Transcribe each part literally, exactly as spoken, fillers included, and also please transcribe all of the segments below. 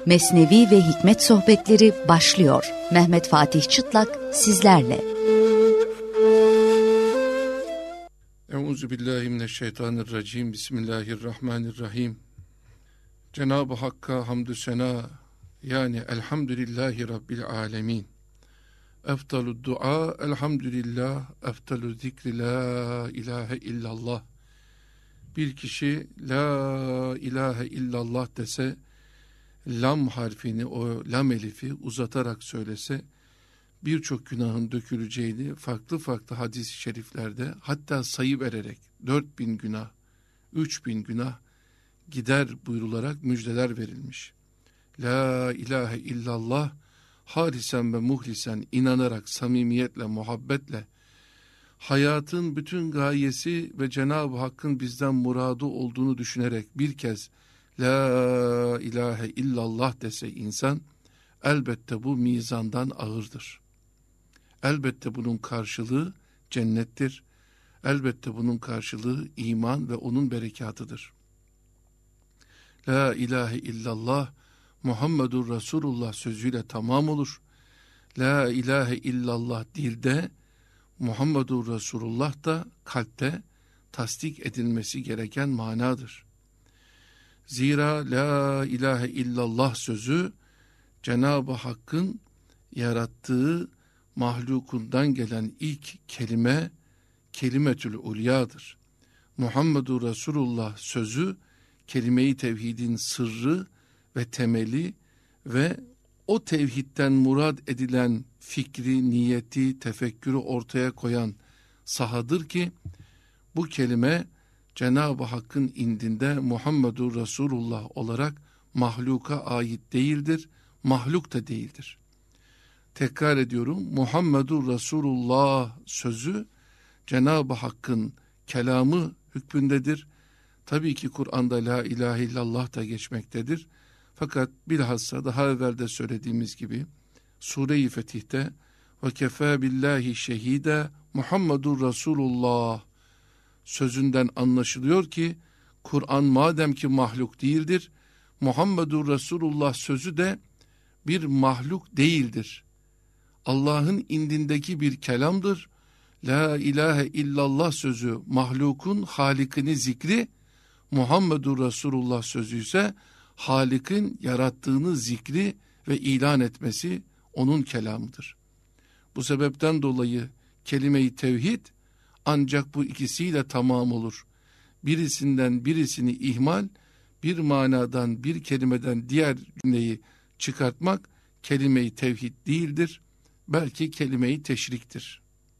Mesnevi ve Hikmet Sohbetleri başlıyor. Mehmet Fatih Çıtlak sizlerle. Euzubillahimineşşeytanirracim. Bismillahirrahmanirrahim. Cenab-ı Hakk'a hamdü sena, yani elhamdülillahi Rabbil alemin. Eftalü dua, elhamdülillah, eftalü zikri, la ilahe illallah. Bir kişi la ilahe illallah dese, lam harfini, o lam elifi uzatarak söylese, birçok günahın döküleceğini farklı farklı hadis-i şeriflerde, hatta sayı vererek dört bin günah, üç bin günah gider buyrularak müjdeler verilmiş. La ilahe illallah, halisen ve muhlisen, inanarak, samimiyetle, muhabbetle, hayatın bütün gayesi ve Cenab-ı Hakk'ın bizden muradı olduğunu düşünerek bir kez la ilahe illallah dese insan, elbette bu mizandan ağırdır. Elbette bunun karşılığı cennettir. Elbette bunun karşılığı iman ve onun berekatıdır. La ilahe illallah Muhammedur Resulullah sözüyle tamam olur. La ilahe illallah dilde, Muhammedur Resulullah da kalpte tasdik edilmesi gereken manadır. Zira la ilahe illallah sözü Cenab-ı Hakk'ın yarattığı mahlukundan gelen ilk kelime, kelimetül ulyadır. Muhammedur Resulullah sözü kelime-i tevhidin sırrı ve temeli ve o tevhidden murad edilen fikri, niyeti, tefekkürü ortaya koyan sahadır ki bu kelime Cenab-ı Hakk'ın indinde Muhammedur Resulullah olarak mahluka ait değildir, mahluk da değildir. Tekrar ediyorum, Muhammedur Resulullah sözü Cenab-ı Hakk'ın kelamı hükmündedir. Tabii ki Kur'an'da la ilahe illallah da geçmektedir. Fakat bilhassa daha evvel de söylediğimiz gibi Sure-i Fetih'te ve kefâ billahi şehîde Muhammedur Resulullah sözünden anlaşılıyor ki Kur'an madem ki mahluk değildir, Muhammedur Resulullah sözü de bir mahluk değildir. Allah'ın indindeki bir kelamdır. La ilahe illallah sözü mahlukun halikini zikri, Muhammedur Resulullah sözü ise Halik'in yarattığını zikri ve ilan etmesi onun kelamıdır. Bu sebepten dolayı kelime-i tevhid ancak bu ikisiyle tamam olur. Birisinden birisini ihmal, bir manadan, bir kelimeden diğer cümleyi çıkartmak kelime-i tevhid değildir. Belki kelime-i teşriktir.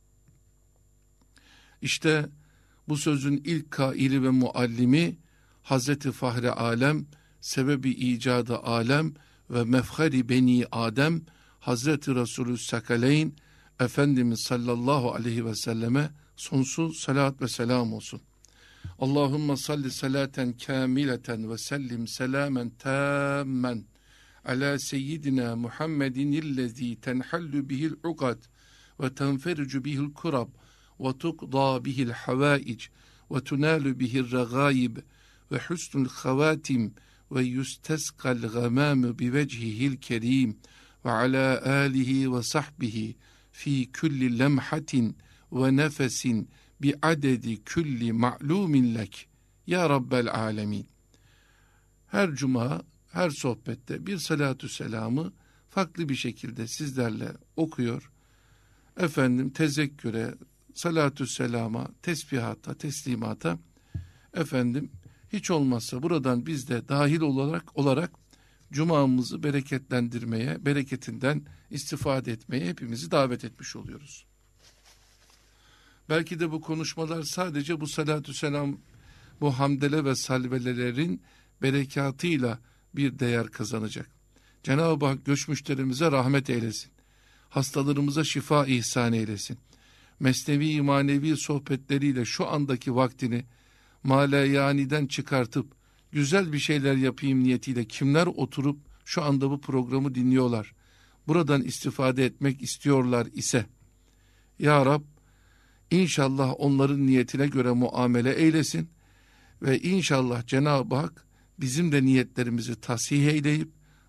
İşte bu sözün ilk kaili ve muallimi Hazreti Fahri Alem, sebebi icadı alem ve mefhari beni Adem, Hazreti Resulü Sakaleyn Efendimiz sallallahu aleyhi ve selleme sonsuz salat ve selam olsun. Allahümme salli salaten kamileten ve sellim selamen tammen ala seyyidina Muhammedin illezî tenhallu bihil ukad ve tenfericu bihil kurab ve tuqda bihil havaic ve tunalu bihil ragâib ve husnul havatim ve yusteskal gamâmü bivechihil kerim ve ala âlihi ve sahbihi fi kulli lemhatin ve nefesin bi adedi kulli ma'lumin lek ya Rabbel alemin. Her cuma, her sohbette bir salatü selamı farklı bir şekilde sizlerle okuyor. Efendim tezekküre, salatü selama, tesbihata, teslimata, efendim hiç olmazsa buradan biz de dahil olarak olarak cumamızı bereketlendirmeye, bereketinden istifade etmeye hepimizi davet etmiş oluyoruz. Belki de bu konuşmalar sadece bu salatü selam, bu hamdele ve salvelelerin berekatıyla bir değer kazanacak. Cenab-ı Hak göçmüşlerimize rahmet eylesin. Hastalarımıza şifa ihsan eylesin. Mesnevi manevi sohbetleriyle şu andaki vaktini malayaniden çıkartıp güzel bir şeyler yapayım niyetiyle kimler oturup şu anda bu programı dinliyorlar, buradan istifade etmek istiyorlar ise Ya Rab inşallah onların niyetine göre muamele eylesin ve inşallah Cenab-ı Hak bizim de niyetlerimizi tasih eyleyip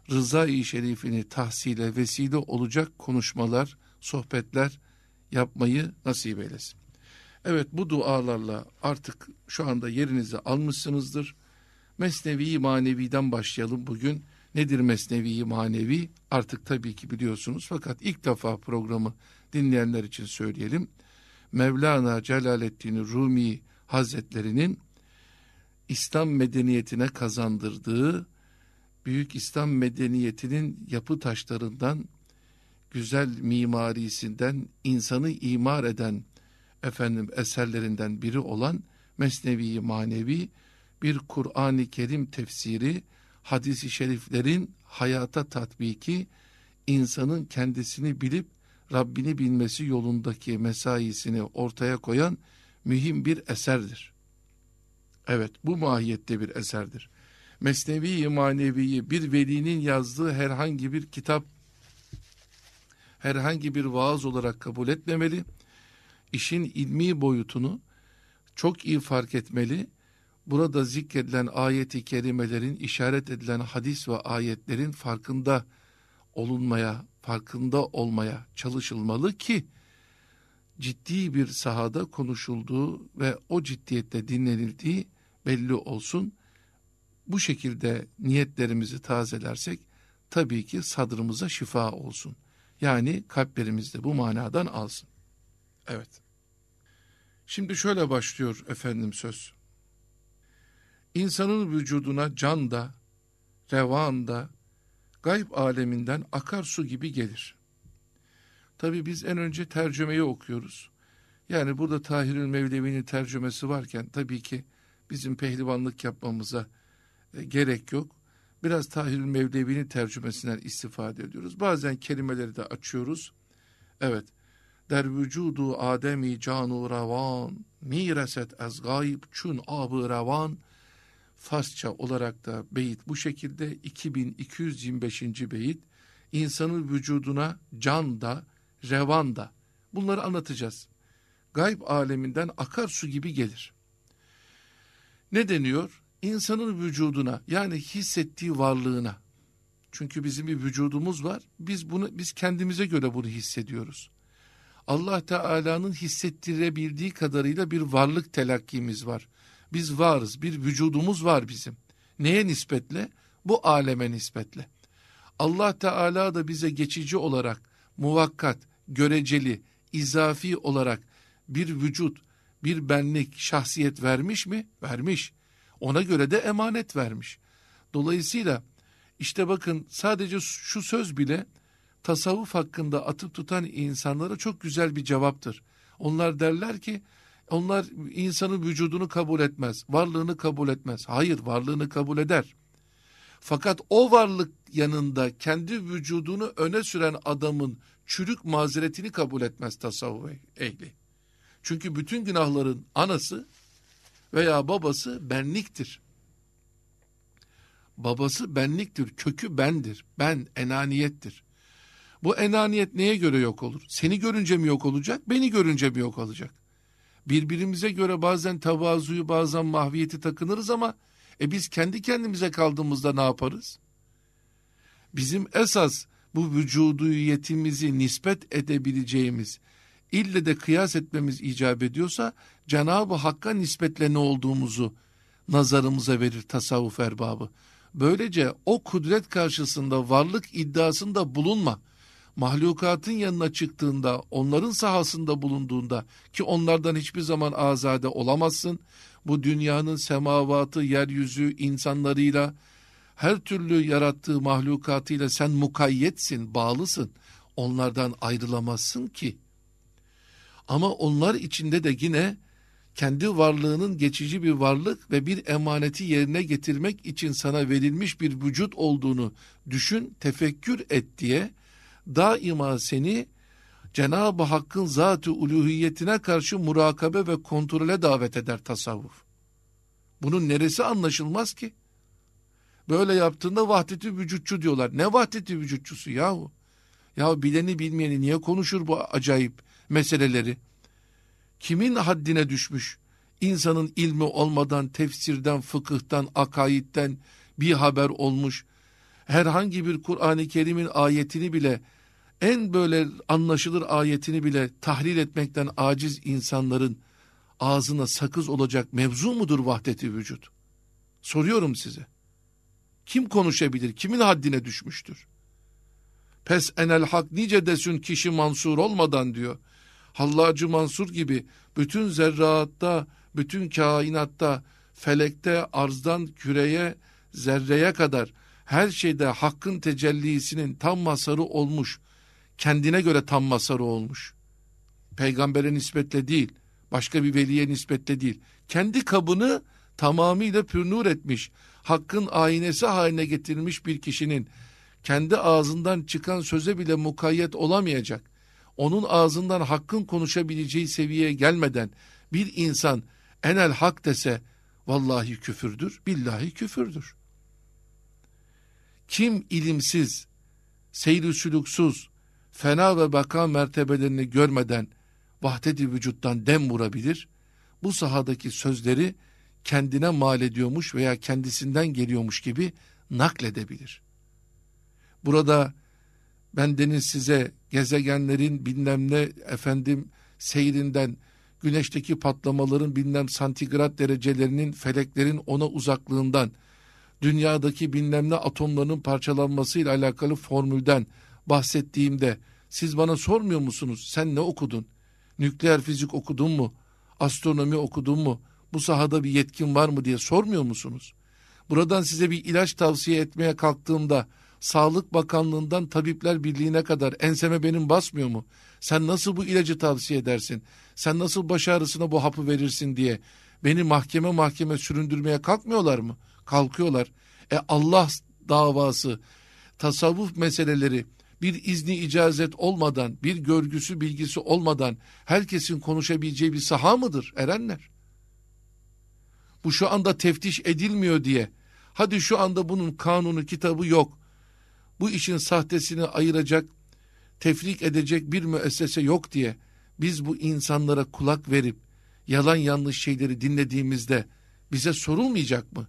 rıza-i şerifini tahsile vesile olacak konuşmalar, sohbetler yapmayı nasip eylesin. Evet, bu dualarla artık şu anda yerinizi almışsınızdır. Mesnevi Manevi'den başlayalım bugün. Nedir Mesnevi Manevi? Artık tabii ki biliyorsunuz, fakat ilk defa programı dinleyenler için söyleyelim. Mevlana Celaleddin Rumi Hazretleri'nin İslam medeniyetine kazandırdığı, büyük İslam medeniyetinin yapı taşlarından, güzel mimarisinden, insanı imar eden efendim eserlerinden biri olan Mesnevi Manevi, bir Kur'an-ı Kerim tefsiri, hadis-i şeriflerin hayata tatbiki, insanın kendisini bilip Rabbini bilmesi yolundaki mesaisini ortaya koyan mühim bir eserdir. Evet, bu mahiyette bir eserdir. Mesnevi Manevi'yi bir velinin yazdığı herhangi bir kitap, herhangi bir vaaz olarak kabul etmemeli. İşin ilmi boyutunu çok iyi fark etmeli. Burada zikredilen ayet-i kerimelerin, işaret edilen hadis ve ayetlerin farkında olunmaya, farkında olmaya çalışılmalı ki ciddi bir sahada konuşulduğu ve o ciddiyette dinlenildiği belli olsun. Bu şekilde niyetlerimizi tazelersek tabii ki sadrımıza şifa olsun. Yani kalplerimizde bu manadan alsın. Evet. Şimdi şöyle başlıyor efendim söz. İnsanın vücuduna can da, revan da, gayb aleminden akarsu gibi gelir. Tabii biz en önce tercümeyi okuyoruz. Yani burada Tahirül Mevlevi'nin tercümesi varken tabii ki bizim pehlivanlık yapmamıza e, gerek yok. Biraz Tahirül Mevlevi'nin tercümesinden istifade ediyoruz. Bazen kelimeleri de açıyoruz. Evet. Der vücudu Ademi canu revan, mireset ez gayb çün abı revan. Farsça olarak da beyit bu şekilde. iki bin iki yüz yirmi beşinci beyit. İnsanın vücuduna can da, revan da. Bunları anlatacağız. Gayb aleminden akarsu gibi gelir. Ne deniyor? İnsanın vücuduna, yani hissettiği varlığına. Çünkü bizim bir vücudumuz var. Biz bunu biz kendimize göre bunu hissediyoruz. Allah Teala'nın hissettirebildiği kadarıyla bir varlık telakkimiz var. Biz varız, bir vücudumuz var bizim. Neye nispetle? Bu aleme nispetle. Allah Teala da bize geçici olarak, muvakkat, göreceli, izafi olarak bir vücut, bir benlik, şahsiyet vermiş mi? Vermiş. Ona göre de emanet vermiş. Dolayısıyla işte bakın, sadece şu söz bile tasavvuf hakkında atıp tutan insanlara çok güzel bir cevaptır. Onlar derler ki, onlar insanın vücudunu kabul etmez, varlığını kabul etmez. Hayır, varlığını kabul eder. Fakat o varlık yanında kendi vücudunu öne süren adamın çürük mazeretini kabul etmez tasavvuf ehli. Çünkü bütün günahların anası veya babası benliktir. Babası benliktir, kökü bendir. Ben, enaniyettir. Bu enaniyet neye göre yok olur? Seni görünce mi yok olacak, beni görünce mi yok olacak? Birbirimize göre bazen tevazuyu, bazen mahviyeti takınırız ama e biz kendi kendimize kaldığımızda ne yaparız? Bizim esas bu vücudiyetimizi nispet edebileceğimiz, ille de kıyas etmemiz icap ediyorsa Cenab-ı Hakk'a nispetle ne olduğumuzu nazarımıza verir tasavvuf erbabı. Böylece o kudret karşısında varlık iddiasında bulunma. Mahlukatın yanına çıktığında, onların sahasında bulunduğunda, ki onlardan hiçbir zaman azade olamazsın. Bu dünyanın semavatı, yeryüzü, insanlarıyla, her türlü yarattığı mahlukatıyla sen mukayyetsin, bağlısın. Onlardan ayrılamazsın ki. Ama onlar içinde de yine kendi varlığının geçici bir varlık ve bir emaneti yerine getirmek için sana verilmiş bir vücut olduğunu düşün, tefekkür et diye daima seni Cenab-ı Hakk'ın zat-ı uluhiyetine karşı murakabe ve kontrole davet eder tasavvuf. Bunun neresi anlaşılmaz ki? Böyle yaptığında vahdet-i vücutçu diyorlar. Ne vahdet-i vücutçusu yahu? Ya bileni bilmeyeni niye konuşur bu acayip meseleleri? Kimin haddine düşmüş? İnsanın ilmi olmadan tefsirden, fıkıhtan, akaidden bir haber olmuş. herhangi bir Kur'an-ı Kerim'in ayetini bile, en böyle anlaşılır ayetini bile tahlil etmekten aciz insanların ağzına sakız olacak mevzu mudur vahdet-i vücut? Soruyorum size. Kim konuşabilir? Kimin haddine düşmüştür? Pes enel hak nice desün kişi mansur olmadan diyor. Hallacı Mansur gibi bütün zerraatta, bütün kainatta, felekte, arzdan küreye, zerreye kadar her şeyde hakkın tecellisinin tam mazharı olmuş, kendine göre tam mazharı olmuş. Peygambere nispetle değil, başka bir veliye nispetle değil, kendi kabını tamamıyla pürnur etmiş, hakkın aynesi haline getirilmiş bir kişinin kendi ağzından çıkan söze bile mukayyet olamayacak, onun ağzından hakkın konuşabileceği seviyeye gelmeden bir insan enel hak dese vallahi küfürdür, billahi küfürdür. Kim ilimsiz, seyr-i sülüksüz, fena ve baka mertebelerini görmeden vahdet-i vücuttan dem vurabilir, bu sahadaki sözleri kendine mal ediyormuş veya kendisinden geliyormuş gibi nakledebilir. Burada bendeniz size gezegenlerin bilmem ne efendim seyrinden, güneşteki patlamaların bilmem santigrat derecelerinin, feleklerin ona uzaklığından, dünyadaki bilmem ne atomlarının parçalanmasıyla alakalı formülden bahsettiğimde siz bana sormuyor musunuz? Sen ne okudun? Nükleer fizik okudun mu? Astronomi okudun mu? Bu sahada bir yetkin var mı diye sormuyor musunuz? Buradan size bir ilaç tavsiye etmeye kalktığımda Sağlık Bakanlığı'ndan Tabipler Birliği'ne kadar enseme benim basmıyor mu? Sen nasıl bu ilacı tavsiye edersin? Sen nasıl baş ağrısına bu hapı verirsin diye beni mahkeme mahkeme süründürmeye kalkmıyorlar mı? Kalkıyorlar. E Allah davası, tasavvuf meseleleri bir izni icazet olmadan, bir görgüsü bilgisi olmadan herkesin konuşabileceği bir saha mıdır erenler? Bu şu anda teftiş edilmiyor diye, hadi şu anda bunun kanunu kitabı yok, bu işin sahtesini ayıracak, tefrik edecek bir müessese yok diye biz bu insanlara kulak verip yalan yanlış şeyleri dinlediğimizde bize sorulmayacak mı?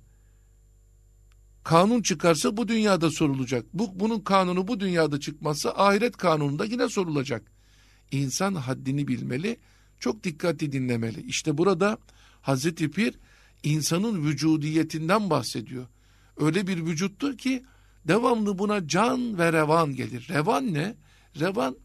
Kanun çıkarsa bu dünyada sorulacak. Bu, bunun kanunu bu dünyada çıkmazsa ahiret kanununda yine sorulacak. İnsan haddini bilmeli, çok dikkatli dinlemeli. İşte burada Hazreti Pir insanın vücudiyetinden bahsediyor. Öyle bir vücuttur ki devamlı buna can ve revan gelir. Revan ne? Revan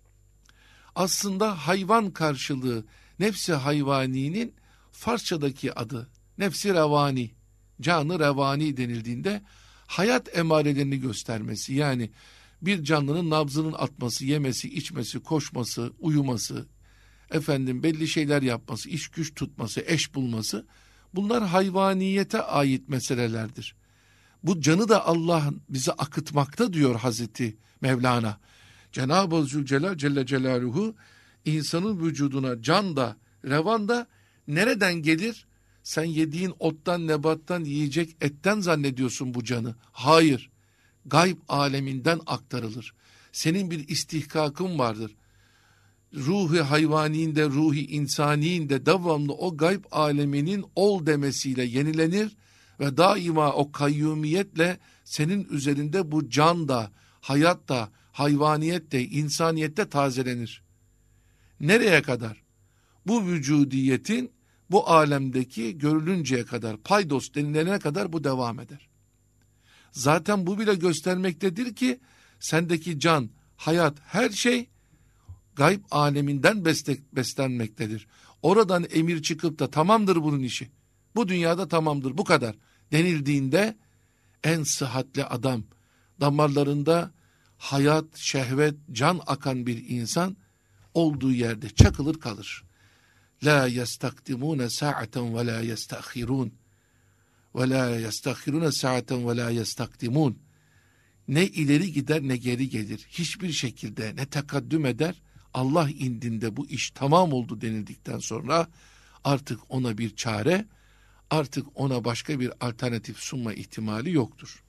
aslında hayvan karşılığı, nefsi hayvaninin Farsçadaki adı. Nefsi revani, canı revani denildiğinde hayat emarelerini göstermesi, yani bir canlının nabzının atması, yemesi, içmesi, koşması, uyuması, efendim belli şeyler yapması, iş güç tutması, eş bulması, bunlar hayvaniyete ait meselelerdir. Bu canı da Allah bize akıtmakta diyor Hazreti Mevlana. Cenab-ı Zülcelal Celle Celaluhu insanın vücuduna can da revan da nereden gelir? Sen yediğin ottan, nebattan, yiyecek etten zannediyorsun bu canı. Hayır, gayb aleminden aktarılır. Senin bir istihkakın vardır. Ruhi hayvaninde, ruhi insaninde devamlı o gayb aleminin ol demesiyle yenilenir ve daima o kayyumiyetle senin üzerinde bu can da, hayat da, hayvaniyet de, insaniyette tazelenir. Nereye kadar? Bu vücudiyetin bu alemdeki görülünceye kadar, paydos denilene kadar bu devam eder. Zaten bu bile göstermektedir ki sendeki can, hayat, her şey gayb aleminden beslenmektedir. Oradan emir çıkıp da tamamdır bunun işi, bu dünyada tamamdır, bu kadar denildiğinde en sıhhatli adam, damarlarında hayat, şehvet, can akan bir insan olduğu yerde çakılır kalır. La yestakdimune sa'aten ve la yestahirun ve la yestahirune sa'aten ve la yestakdimun. Ne ileri gider ne geri gelir. Hiçbir şekilde ne tekaddüm eder. Allah indinde bu iş tamam oldu denildikten sonra artık ona bir çare, artık ona başka bir alternatif sunma ihtimali yoktur.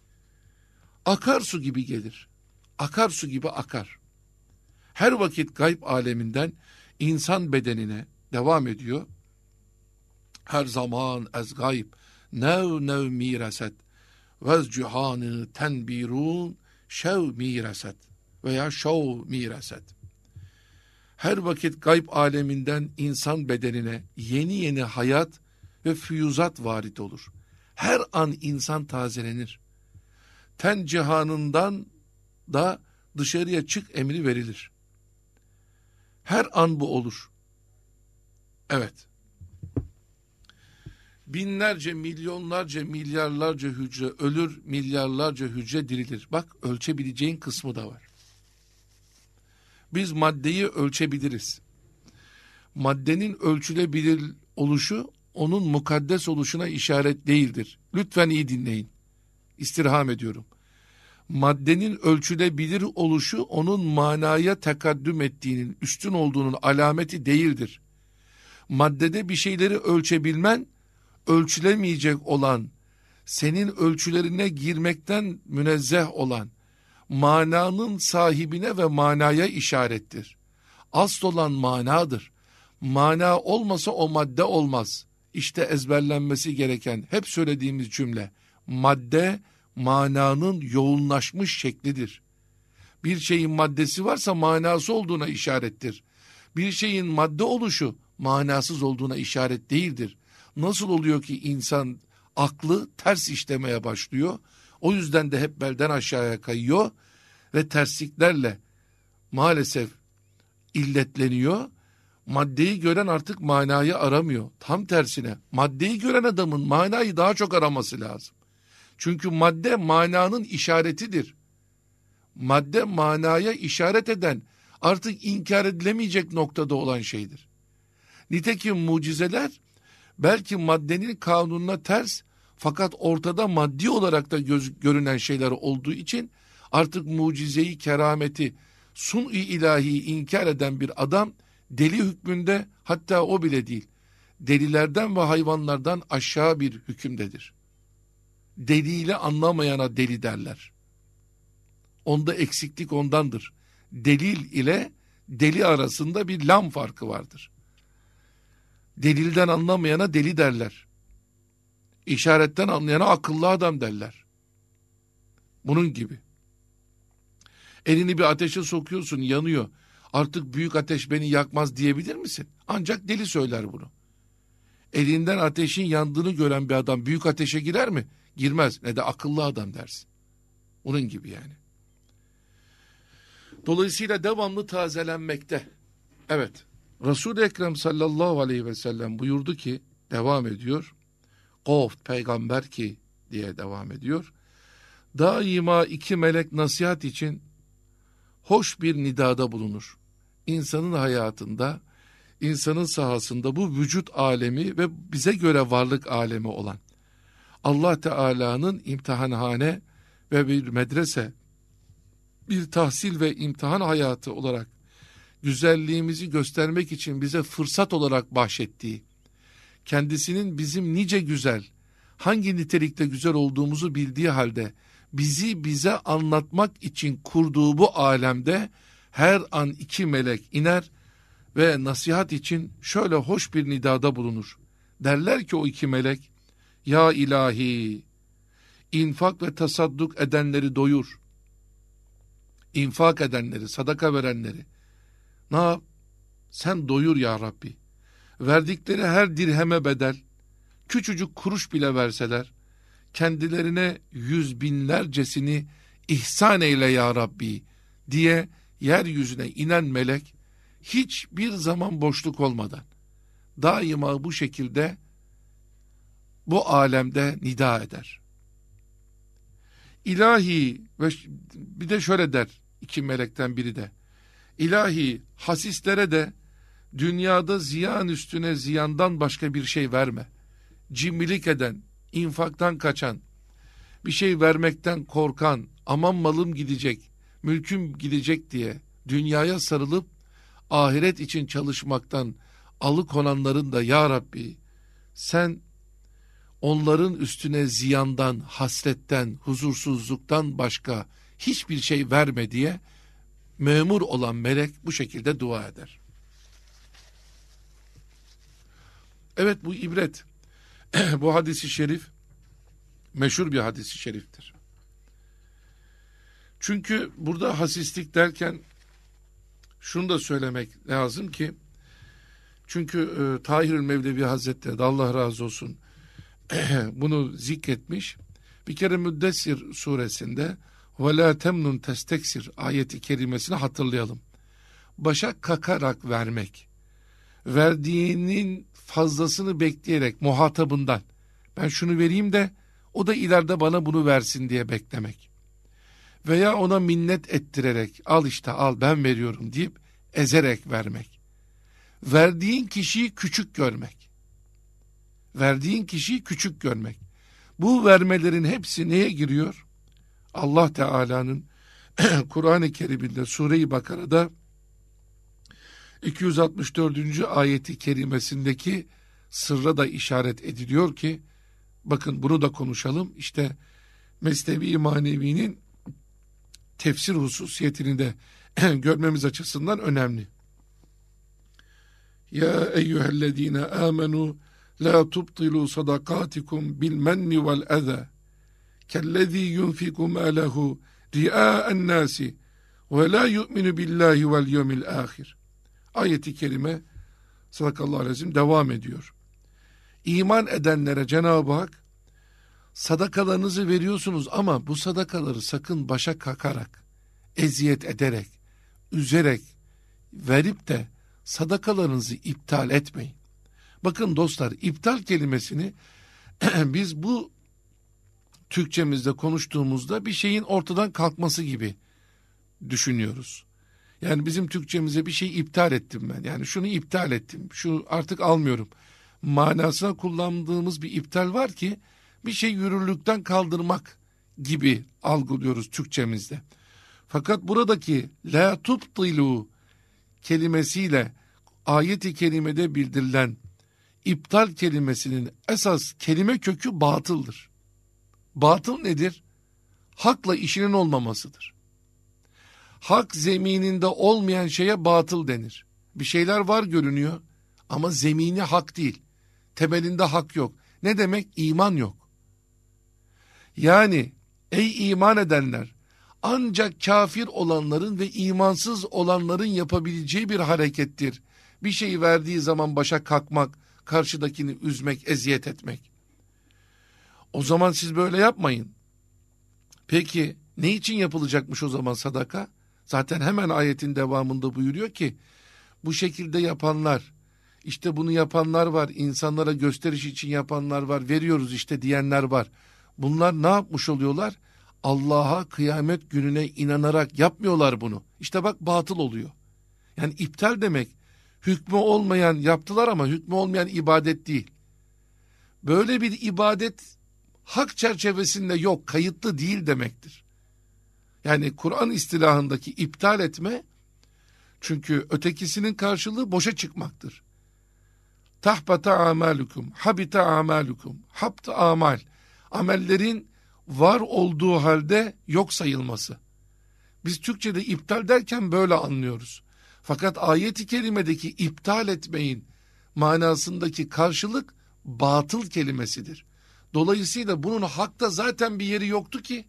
Akarsu gibi gelir. Akarsu gibi akar. Her vakit gayb aleminden insan bedenine devam ediyor. Her zaman ez gayb nev nev miraset Vez cühanı tenbirun şev mireset veya şov mireset. Her vakit gayb aleminden insan bedenine yeni yeni hayat ve füyüzat varit olur. Her an insan tazelenir. Ten cihanından da dışarıya çık emri verilir. Her an bu olur. Evet. Binlerce, milyonlarca, milyarlarca hücre ölür, milyarlarca hücre dirilir. Bak, ölçebileceğin kısmı da var. Biz maddeyi ölçebiliriz. Maddenin ölçülebilir oluşu onun mukaddes oluşuna işaret değildir. Lütfen iyi dinleyin. İstirham ediyorum. Maddenin ölçülebilir oluşu onun manaya tekaddüm ettiğinin, üstün olduğunun alameti değildir. Maddede bir şeyleri ölçebilmen, ölçülemeyecek olan, senin ölçülerine girmekten münezzeh olan, mananın sahibine ve manaya işarettir. Asıl olan manadır. Mana olmasa o madde olmaz. İşte ezberlenmesi gereken, hep söylediğimiz cümle, madde, mananın yoğunlaşmış şeklidir. Bir şeyin maddesi varsa manası olduğuna işarettir. Bir şeyin madde oluşu manasız olduğuna işaret değildir. Nasıl oluyor ki insan aklı ters işlemeye başlıyor? O yüzden de hep belden aşağıya kayıyor ve tersliklerle maalesef illetleniyor. Maddeyi gören artık manayı aramıyor. Tam tersine maddeyi gören adamın manayı daha çok araması lazım. Çünkü madde mananın işaretidir. Madde manaya işaret eden, artık inkar edilemeyecek noktada olan şeydir. Nitekim mucizeler belki maddenin kanununa ters, fakat ortada maddi olarak da göz, görünen şeyler olduğu için artık mucizeyi, kerameti, sun-i ilahiyi inkar eden bir adam deli hükmünde, hatta o bile değil, delilerden ve hayvanlardan aşağı bir hükümdedir. Deliyle anlamayana deli derler. Onda eksiklik ondandır. Delil ile deli arasında bir lam farkı vardır. Delilden anlamayana deli derler. İşaretten anlayana akıllı adam derler. Bunun gibi. Elini bir ateşe sokuyorsun, yanıyor. Artık büyük ateş beni yakmaz diyebilir misin? Ancak deli söyler bunu. Elinden ateşin yandığını gören bir adam büyük ateşe girer mi? Girmez. Ne de akıllı adam dersin. Onun gibi yani. Dolayısıyla devamlı tazelenmekte. Evet. Resul-i Ekrem sallallahu aleyhi ve sellem buyurdu ki, devam ediyor. Kof peygamber ki diye devam ediyor. Daima iki melek nasihat için hoş bir nidada bulunur. İnsanın hayatında, insanın sahasında bu vücut alemi ve bize göre varlık alemi olan Allah Teala'nın imtihanhane ve bir medrese, bir tahsil ve imtihan hayatı olarak güzelliğimizi göstermek için bize fırsat olarak bahşettiği, kendisinin bizim nice güzel, hangi nitelikte güzel olduğumuzu bildiği halde bizi bize anlatmak için kurduğu bu alemde her an iki melek iner ve nasihat için şöyle hoş bir nidada bulunur. Derler ki o iki melek, ya ilahi, infak ve tasadduk edenleri doyur. İnfak edenleri, sadaka verenleri. Ne yap? Sen doyur ya Rabbi. Verdikleri her dirheme bedel, küçücük kuruş bile verseler, kendilerine yüz binlercesini ihsan eyle ya Rabbi diye yeryüzüne inen melek, hiçbir zaman boşluk olmadan, daima bu şekilde bu alemde nida eder. İlahi, ve bir de şöyle der iki melekten biri de, İlahi, hasislere de dünyada ziyan üstüne ziyandan başka bir şey verme. Cimrilik eden, infaktan kaçan, bir şey vermekten korkan, aman malım gidecek, mülküm gidecek diye dünyaya sarılıp ahiret için çalışmaktan alıkonanların da ya Rabbi sen onların üstüne ziyandan, hasretten, huzursuzluktan başka hiçbir şey verme diye memur olan melek bu şekilde dua eder. Evet, bu ibret. Bu hadis-i şerif meşhur bir hadis-i şeriftir. Çünkü burada hasislik derken şunu da söylemek lazım ki, çünkü e, Tahirül Mevlevi Hazretleri de Allah razı olsun bunu zikretmiş. Bir kere Müddessir suresinde وَلَا تَمْنُنْ تَسْتَكْسِرْ ayeti kerimesini hatırlayalım. Başa kakarak vermek, verdiğinin fazlasını bekleyerek muhatabından, ben şunu vereyim de o da ileride bana bunu versin diye beklemek. Veya ona minnet ettirerek, al işte al ben veriyorum deyip ezerek vermek. Verdiğin kişiyi küçük görmek. Verdiğin kişiyi küçük görmek. Bu vermelerin hepsi neye giriyor? Allah Teala'nın Kur'an-ı Kerim'inde Sure-i Bakara'da iki yüz altmış dördüncü ayeti kerimesindeki sırra da işaret ediliyor ki, bakın bunu da konuşalım. İşte Mesnevi Manevi'nin tefsir hususiyetini de görmemiz açısından önemli. Ya eyyühellezine amenu la tubtilu sadakatikum bil menni vel eza kellezî yunfiku mâlehu riâ'en nâsi ve la yu'minu billahi vel yevmil âhir. Ayet-i kerime sadakallahu aleyhi devam ediyor. İman edenlere Cenab-ı Hak, sadakalarınızı veriyorsunuz ama bu sadakaları sakın başa kakarak, eziyet ederek, üzerek verip de sadakalarınızı iptal etmeyin. Bakın dostlar, iptal kelimesini biz bu Türkçemizde konuştuğumuzda bir şeyin ortadan kalkması gibi düşünüyoruz. Yani bizim Türkçemize bir şey iptal ettim ben. Yani şunu iptal ettim, şunu artık almıyorum manasına kullandığımız bir iptal var ki, bir şey yürürlükten kaldırmak gibi algılıyoruz Türkçemizde. Fakat buradaki la tubtilu kelimesiyle ayet-i kerimede bildirilen iptal kelimesinin esas kelime kökü batıldır. Batıl nedir? Hakla işinin olmamasıdır. Hak zemininde olmayan şeye batıl denir. Bir şeyler var görünüyor ama zemini hak değil. Temelinde hak yok. Ne demek? İman yok. Yani ey iman edenler, ancak kafir olanların ve imansız olanların yapabileceği bir harekettir. Bir şeyi verdiği zaman başa kalkmak, karşıdakini üzmek, eziyet etmek. O zaman siz böyle yapmayın. Peki ne için yapılacakmış o zaman sadaka? Zaten hemen ayetin devamında buyuruyor ki, bu şekilde yapanlar, işte bunu yapanlar var, insanlara gösteriş için yapanlar var, veriyoruz işte diyenler var. Bunlar ne yapmış oluyorlar? Allah'a kıyamet gününe inanarak yapmıyorlar bunu. İşte bak batıl oluyor. Yani iptal demek, hükmü olmayan yaptılar ama hükmü olmayan ibadet değil. Böyle bir ibadet hak çerçevesinde yok, kayıtlı değil demektir. Yani Kur'an istilahındaki iptal etme, çünkü ötekisinin karşılığı boşa çıkmaktır. Tahbata amalukum, habita amalukum, hapta amal. Amellerin var olduğu halde yok sayılması. Biz Türkçe'de iptal derken böyle anlıyoruz. Fakat ayet-i kerimedeki iptal etmeyin manasındaki karşılık batıl kelimesidir. Dolayısıyla bunun hakta zaten bir yeri yoktu ki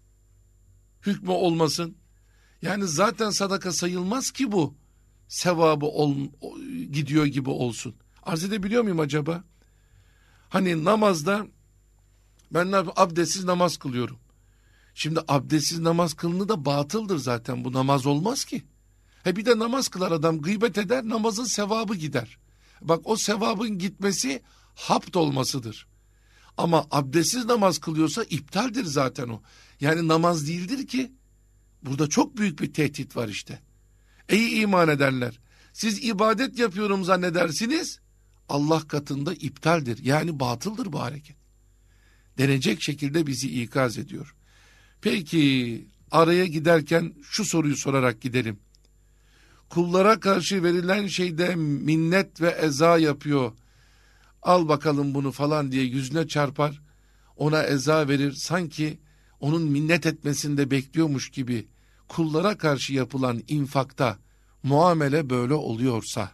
hükmü olmasın. Yani zaten sadaka sayılmaz ki bu sevabı ol, gidiyor gibi olsun. Arz edebiliyor muyum acaba? Hani namazda ben abdestsiz namaz kılıyorum. Şimdi abdestsiz namaz kılını da batıldır zaten, bu namaz olmaz ki. He bir de namaz kılar adam, gıybet eder, namazın sevabı gider. Bak o sevabın gitmesi hapt olmasıdır. Ama abdestsiz namaz kılıyorsa iptaldir zaten o. Yani namaz değildir ki. Burada çok büyük bir tehdit var işte. Ey iman edenler, siz ibadet yapıyorum zannedersiniz, Allah katında iptaldir. Yani batıldır bu hareket. Denecek şekilde bizi ikaz ediyor. Peki araya giderken şu soruyu sorarak gidelim. Kullara karşı verilen şeyde minnet ve eza yapıyor, al bakalım bunu falan diye yüzüne çarpar, ona eza verir, sanki onun minnet etmesini de bekliyormuş gibi kullara karşı yapılan infakta muamele böyle oluyorsa,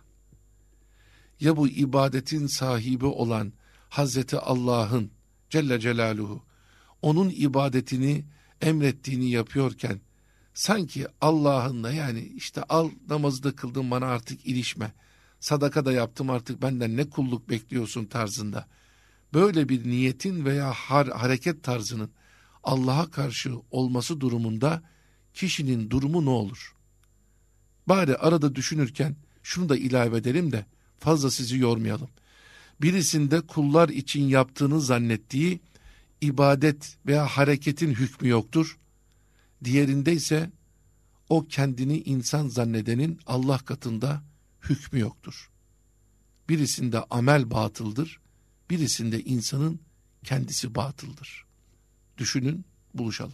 ya bu ibadetin sahibi olan Hazreti Allah'ın Celle Celaluhu onun ibadetini, emrettiğini yapıyorken, sanki Allah'ınla, yani işte al namazı da kıldım, bana artık ilişme, sadaka da yaptım, artık benden ne kulluk bekliyorsun tarzında, böyle bir niyetin veya har hareket tarzının Allah'a karşı olması durumunda kişinin durumu ne olur? Bari arada düşünürken şunu da ilave edelim de fazla sizi yormayalım. Birisinde kullar için yaptığını zannettiği ibadet veya hareketin hükmü yoktur. Diğerinde ise o kendini insan zannedenin Allah katında hükmü yoktur. Birisinde amel batıldır, birisinde insanın kendisi batıldır. Düşünün, buluşalım.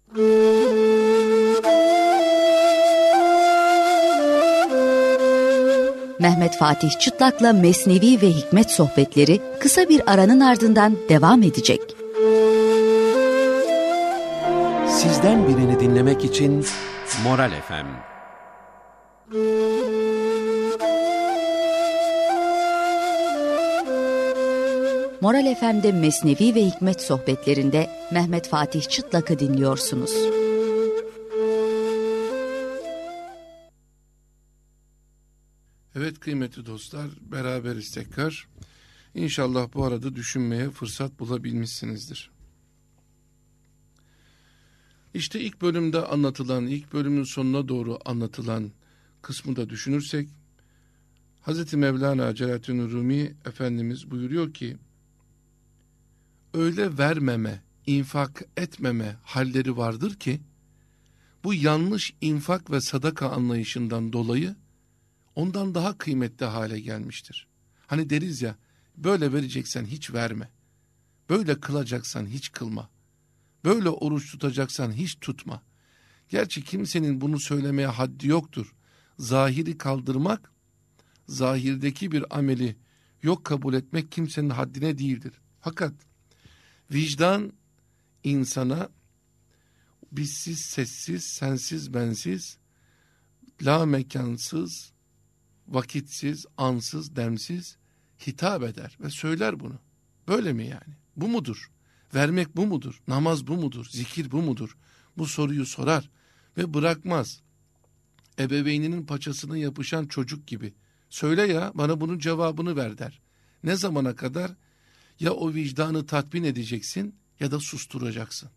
Mehmet Fatih Çıtlak'la Mesnevi ve Hikmet sohbetleri kısa bir aranın ardından devam edecek. Sizden birini dinlemek için Moral F M. Moral F M'de Mesnevi ve Hikmet sohbetlerinde Mehmet Fatih Çıtlak'ı dinliyorsunuz. Evet kıymetli dostlar, beraberiz tekrar. İnşallah bu arada düşünmeye fırsat bulabilmişsinizdir. İşte ilk bölümde anlatılan, ilk bölümün sonuna doğru anlatılan kısmı da düşünürsek, Hazreti Mevlana Celaleddin Rumi Efendimiz buyuruyor ki, öyle vermeme, infak etmeme halleri vardır ki, bu yanlış infak ve sadaka anlayışından dolayı ondan daha kıymetli hale gelmiştir. Hani deriz ya, böyle vereceksen hiç verme, böyle kılacaksan hiç kılma, böyle oruç tutacaksan hiç tutma. Gerçi kimsenin bunu söylemeye haddi yoktur. Zahiri kaldırmak, zahirdeki bir ameli yok kabul etmek kimsenin haddine değildir. Fakat vicdan insana bizsiz, sessiz, sensiz, bensiz, la mekansız, vakitsiz, ansız, demsiz hitap eder ve söyler bunu. Böyle mi yani? Bu mudur? Vermek bu mudur? Namaz bu mudur? Zikir bu mudur? Bu soruyu sorar ve bırakmaz. Ebeveyninin paçasına yapışan çocuk gibi. Söyle ya, bana bunun cevabını ver der. Ne zamana kadar? Ya o vicdanı tatmin edeceksin ya da susturacaksın.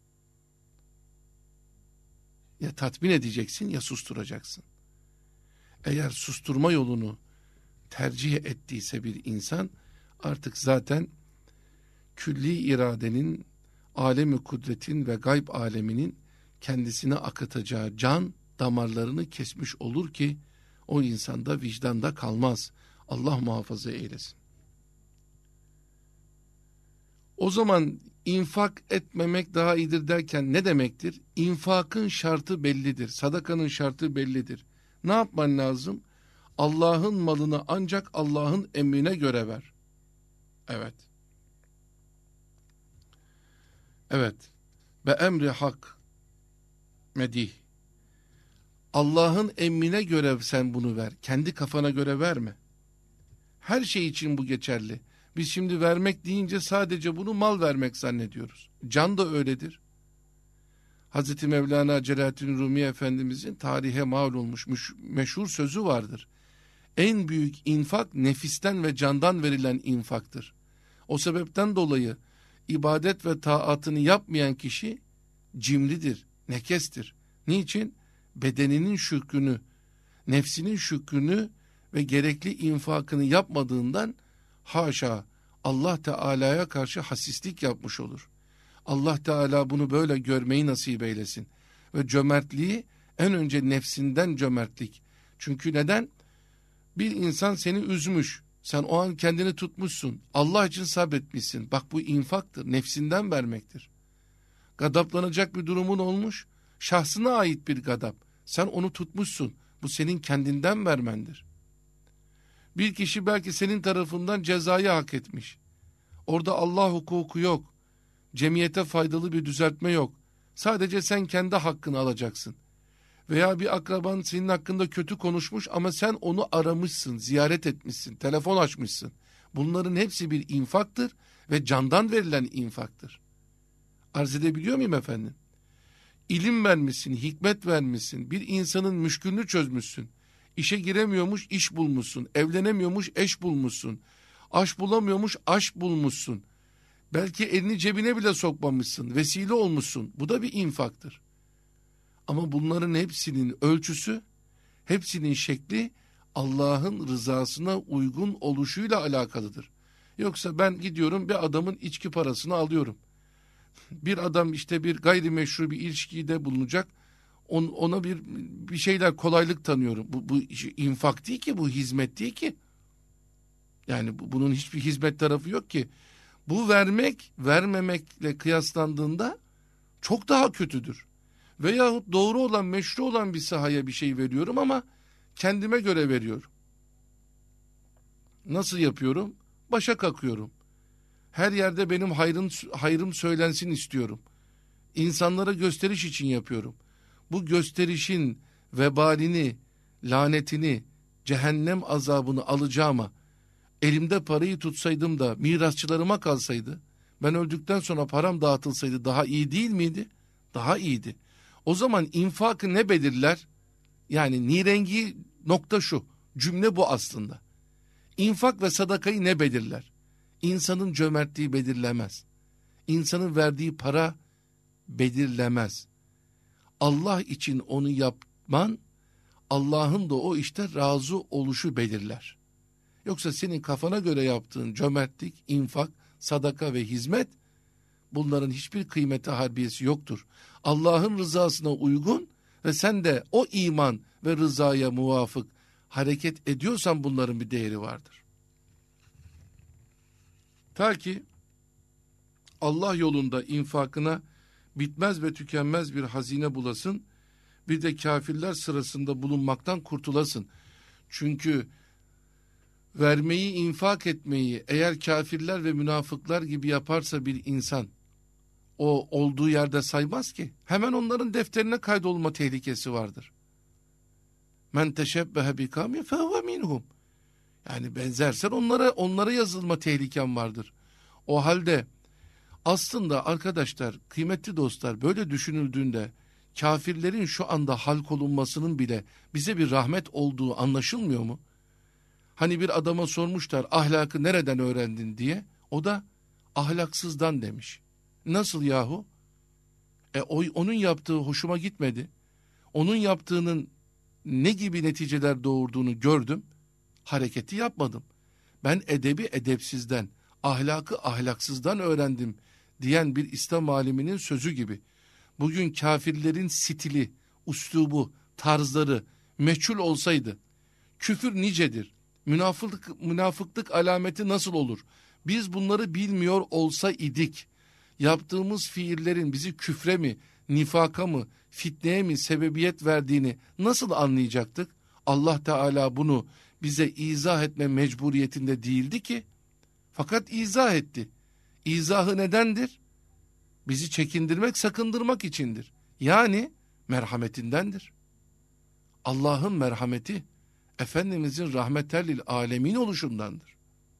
Ya tatmin edeceksin ya susturacaksın. Eğer susturma yolunu tercih ettiyse bir insan, artık zaten külli iradenin, alemi kudretin ve gayb aleminin kendisine akıtacağı can damarlarını kesmiş olur ki o insanda vicdanda kalmaz. Allah muhafaza eylesin. O zaman infak etmemek daha iyidir derken ne demektir? İnfakın şartı bellidir. Sadakanın şartı bellidir. Ne yapman lazım? Allah'ın malını ancak Allah'ın emrine göre ver. Evet. Evet. Ve emri hak medih. Allah'ın emrine göre sen bunu ver. Kendi kafana göre verme. Her şey için bu geçerli. Biz şimdi vermek deyince sadece bunu mal vermek zannediyoruz. Can da öyledir. Hazreti Mevlana Celaleddin Rumi Efendimizin tarihe mal olmuş meşhur sözü vardır. En büyük infak nefisten ve candan verilen infaktır. O sebepten dolayı ibadet ve taatını yapmayan kişi cimridir, nekestir. Niçin? Bedeninin şükrünü, nefsinin şükrünü ve gerekli infakını yapmadığından haşa Allah Teala'ya karşı hasislik yapmış olur. Allah Teala bunu böyle görmeyi nasip eylesin. Ve cömertliği en önce nefsinden cömertlik. Çünkü neden? Bir insan seni üzmüş. Sen o an kendini tutmuşsun. Allah için sabretmişsin. Bak bu infaktır. Nefsinden vermektir. Gadaplanacak bir durumun olmuş. Şahsına ait bir gadap. Sen onu tutmuşsun. Bu senin kendinden vermendir. Bir kişi belki senin tarafından cezayı hak etmiş. Orada Allah hukuku yok. Cemiyete faydalı bir düzeltme yok. Sadece sen kendi hakkını alacaksın. Veya bir akraban senin hakkında kötü konuşmuş ama sen onu aramışsın, ziyaret etmişsin, telefon açmışsın. Bunların hepsi bir infaktır ve candan verilen infaktır. Arz edebiliyor muyum efendim? İlim vermişsin, hikmet vermişsin, bir insanın müşkülünü çözmüşsün. İşe giremiyormuş, iş bulmuşsun. Evlenemiyormuş, eş bulmuşsun. Aş bulamıyormuş, aşk bulmuşsun. Belki elini cebine bile sokmamışsın, vesile olmuşsun. Bu da bir infaktır. Ama bunların hepsinin ölçüsü, hepsinin şekli Allah'ın rızasına uygun oluşuyla alakalıdır. Yoksa ben gidiyorum bir adamın içki parasını alıyorum. Bir adam işte bir gayrimeşru bir ilişkide bulunacak. On, ona bir bir şeyler kolaylık tanıyorum. Bu, bu infak değil ki, bu hizmet değil ki. Yani bu, bunun hiçbir hizmet tarafı yok ki. Bu vermek, vermemekle kıyaslandığında çok daha kötüdür. Veyahut doğru olan, meşru olan bir sahaya bir şey veriyorum ama kendime göre veriyorum. Nasıl yapıyorum? Başa kakıyorum. Her yerde benim hayrım, hayrım söylensin istiyorum. İnsanlara gösteriş için yapıyorum. Bu gösterişin vebalini, lanetini, cehennem azabını alacağıma, elimde parayı tutsaydım da mirasçılarıma kalsaydı, ben öldükten sonra param dağıtılsaydı daha iyi değil miydi? Daha iyiydi. O zaman infakı ne belirler? Yani nirengi nokta şu, cümle bu aslında. İnfak ve sadakayı ne belirler? İnsanın cömertliği belirlemez. İnsanın verdiği para belirlemez. Allah için onu yapman, Allah'ın da o işte razı oluşu belirler. Yoksa senin kafana göre yaptığın cömertlik, infak, sadaka ve hizmet, bunların hiçbir kıymeti harbiyesi yoktur. Allah'ın rızasına uygun ve sen de o iman ve rızaya muvafık hareket ediyorsan bunların bir değeri vardır. Ta ki Allah yolunda infakına bitmez ve tükenmez bir hazine bulasın, bir de kafirler sırasında bulunmaktan kurtulasın. Çünkü vermeyi, infak etmeyi eğer kafirler ve münafıklar gibi yaparsa bir insan, o olduğu yerde saymaz ki. Hemen onların defterine kaydolma tehlikesi vardır. Men teşebbehe bi kavmin fehuve minhum. Yani benzersen onlara onlara yazılma tehlikem vardır. O halde aslında arkadaşlar, kıymetli dostlar, böyle düşünüldüğünde kafirlerin şu anda halk olunmasının bile bize bir rahmet olduğu anlaşılmıyor mu? Hani bir adama sormuşlar ahlakı nereden öğrendin diye, o da ahlaksızdan demiş. Nasıl yahu? E o, onun yaptığı hoşuma gitmedi. Onun yaptığının ne gibi neticeler doğurduğunu gördüm. Hareketi yapmadım. Ben edebi edepsizden, ahlakı ahlaksızdan öğrendim diyen bir İslam aliminin sözü gibi. Bugün kafirlerin stili, üslubu, tarzları meçhul olsaydı, küfür nicedir, münafıklık, münafıklık alameti nasıl olur? Biz bunları bilmiyor olsa idik, yaptığımız fiillerin bizi küfre mi, nifaka mı, fitneye mi sebebiyet verdiğini nasıl anlayacaktık? Allah Teala bunu bize izah etme mecburiyetinde değildi ki. Fakat izah etti. İzahı nedendir? Bizi çekindirmek, sakındırmak içindir. Yani merhametindendir. Allah'ın merhameti, Efendimizin rahmetellil alemin oluşundandır.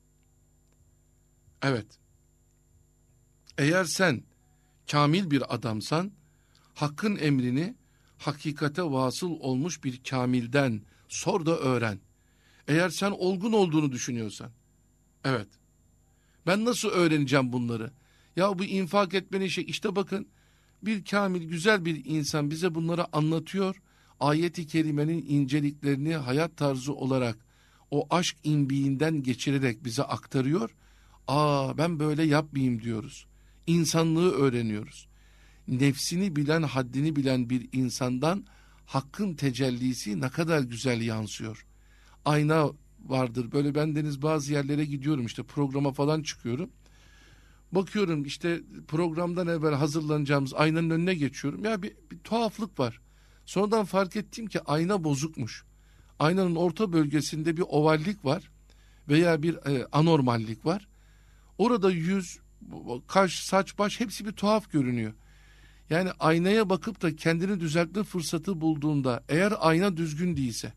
Evet. Eğer sen kamil bir adamsan, hakkın emrini hakikate vasıl olmuş bir kamilden sor da öğren. Eğer sen olgun olduğunu düşünüyorsan, evet, ben nasıl öğreneceğim bunları? Ya bu infak etmenin şey, işte bakın, bir kamil, güzel bir insan bize bunları anlatıyor. Ayet-i kerimenin inceliklerini hayat tarzı olarak o aşk imbiğinden geçirerek bize aktarıyor. Aa, ben böyle yapmayayım diyoruz. İnsanlığı öğreniyoruz. Nefsini bilen, haddini bilen bir insandan hakkın tecellisi ne kadar güzel yansıyor. Ayna vardır. Böyle bendeniz bazı yerlere gidiyorum, işte programa falan çıkıyorum. Bakıyorum işte programdan evvel hazırlanacağımız aynanın önüne geçiyorum. Ya bir, bir tuhaflık var. Sonradan fark ettim ki ayna bozukmuş. Aynanın orta bölgesinde bir ovallik var veya bir e, anormallik var. Orada yüz, kaş, saç, baş hepsi bir tuhaf görünüyor. Yani aynaya bakıp da kendini düzeltme fırsatı bulduğunda eğer ayna düzgün değilse,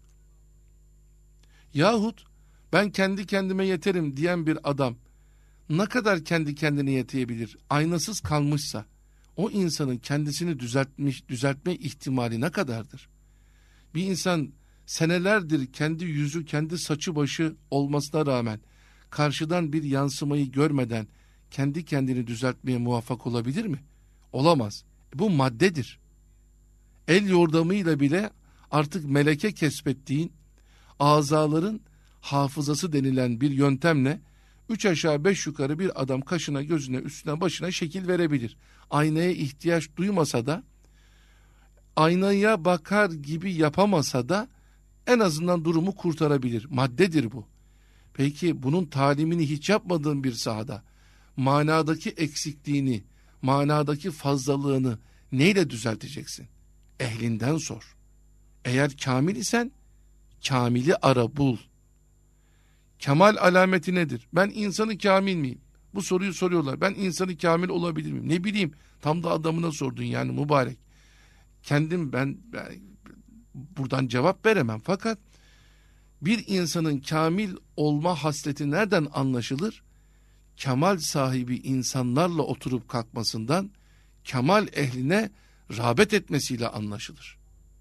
yahut ben kendi kendime yeterim diyen bir adam ne kadar kendi kendine yeteyebilir? Aynasız kalmışsa, o insanın kendisini düzeltmiş, düzeltme ihtimali ne kadardır? Bir insan senelerdir kendi yüzü, kendi saçı başı olmasına rağmen karşıdan bir yansımayı görmeden kendi kendini düzeltmeye muvaffak olabilir mi? Olamaz. Bu maddedir. El yordamıyla bile artık meleke kesbettiğin azaların hafızası denilen bir yöntemle üç aşağı beş yukarı bir adam kaşına, gözüne, üstüne, başına şekil verebilir. Aynaya ihtiyaç duymasa da, aynaya bakar gibi yapamasa da en azından durumu kurtarabilir. Maddedir bu. Peki bunun talimini hiç yapmadığın bir sahada manadaki eksikliğini, manadaki fazlalığını neyle düzelteceksin? Ehlinden sor. Eğer kamil isen kamili ara, bul. Kemal alameti nedir? Ben insanı kamil miyim? Bu soruyu soruyorlar. Ben insanı kamil olabilir miyim? Ne bileyim, tam da adamına sordun yani mübarek. Kendim ben, ben buradan cevap veremem. Fakat bir insanın kamil olma hasleti nereden anlaşılır? Kemal sahibi insanlarla oturup kalkmasından, kemal ehline rağbet etmesiyle anlaşılır.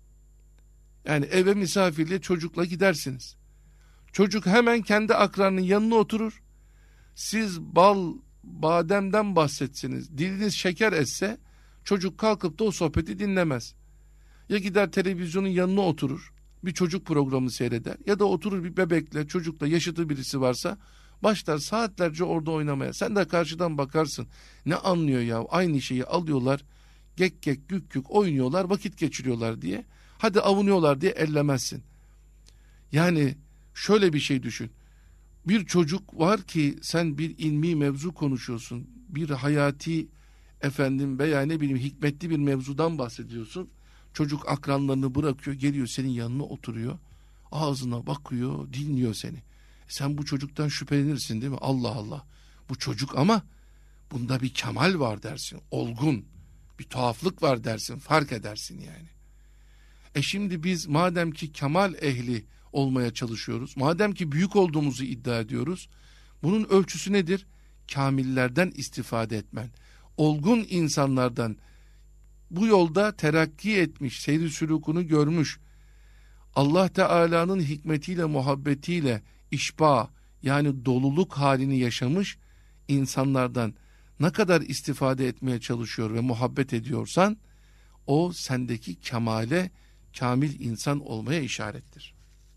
Yani eve misafirle, çocukla gidersiniz. Çocuk hemen kendi akranının yanına oturur. Siz bal, bademden bahsetsiniz, diliniz şeker etse çocuk kalkıp da o sohbeti dinlemez. Ya gider televizyonun yanına oturur, bir çocuk programı seyreder, ya da oturur bir bebekle, çocukla, yaşıtı birisi varsa başlar saatlerce orada oynamaya. Sen de karşıdan bakarsın, ne anlıyor ya, aynı şeyi alıyorlar, gek gek gük gük oynuyorlar, vakit geçiriyorlar diye. Hadi avunuyorlar diye ellemezsin. Yani şöyle bir şey düşün. Bir çocuk var ki sen bir ilmi mevzu konuşuyorsun. Bir hayati efendim veya ne bileyim hikmetli bir mevzudan bahsediyorsun. Çocuk akranlarını bırakıyor, geliyor senin yanına oturuyor. Ağzına bakıyor, dinliyor seni. Sen bu çocuktan şüphelenirsin değil mi? Allah Allah. Bu çocuk ama bunda bir kemal var dersin. Olgun. Bir tuhaflık var dersin. Fark edersin yani. E şimdi biz madem ki kemal ehli olmaya çalışıyoruz, madem ki büyük olduğumuzu iddia ediyoruz, bunun ölçüsü nedir? Kamillerden istifade etmen. Olgun insanlardan, bu yolda terakki etmiş, seyri sülûkunu görmüş, Allah Teala'nın hikmetiyle, muhabbetiyle işba, yani doluluk halini yaşamış insanlardan ne kadar istifade etmeye çalışıyor ve muhabbet ediyorsan, o sendeki kemale, kamil insan olmaya işarettir.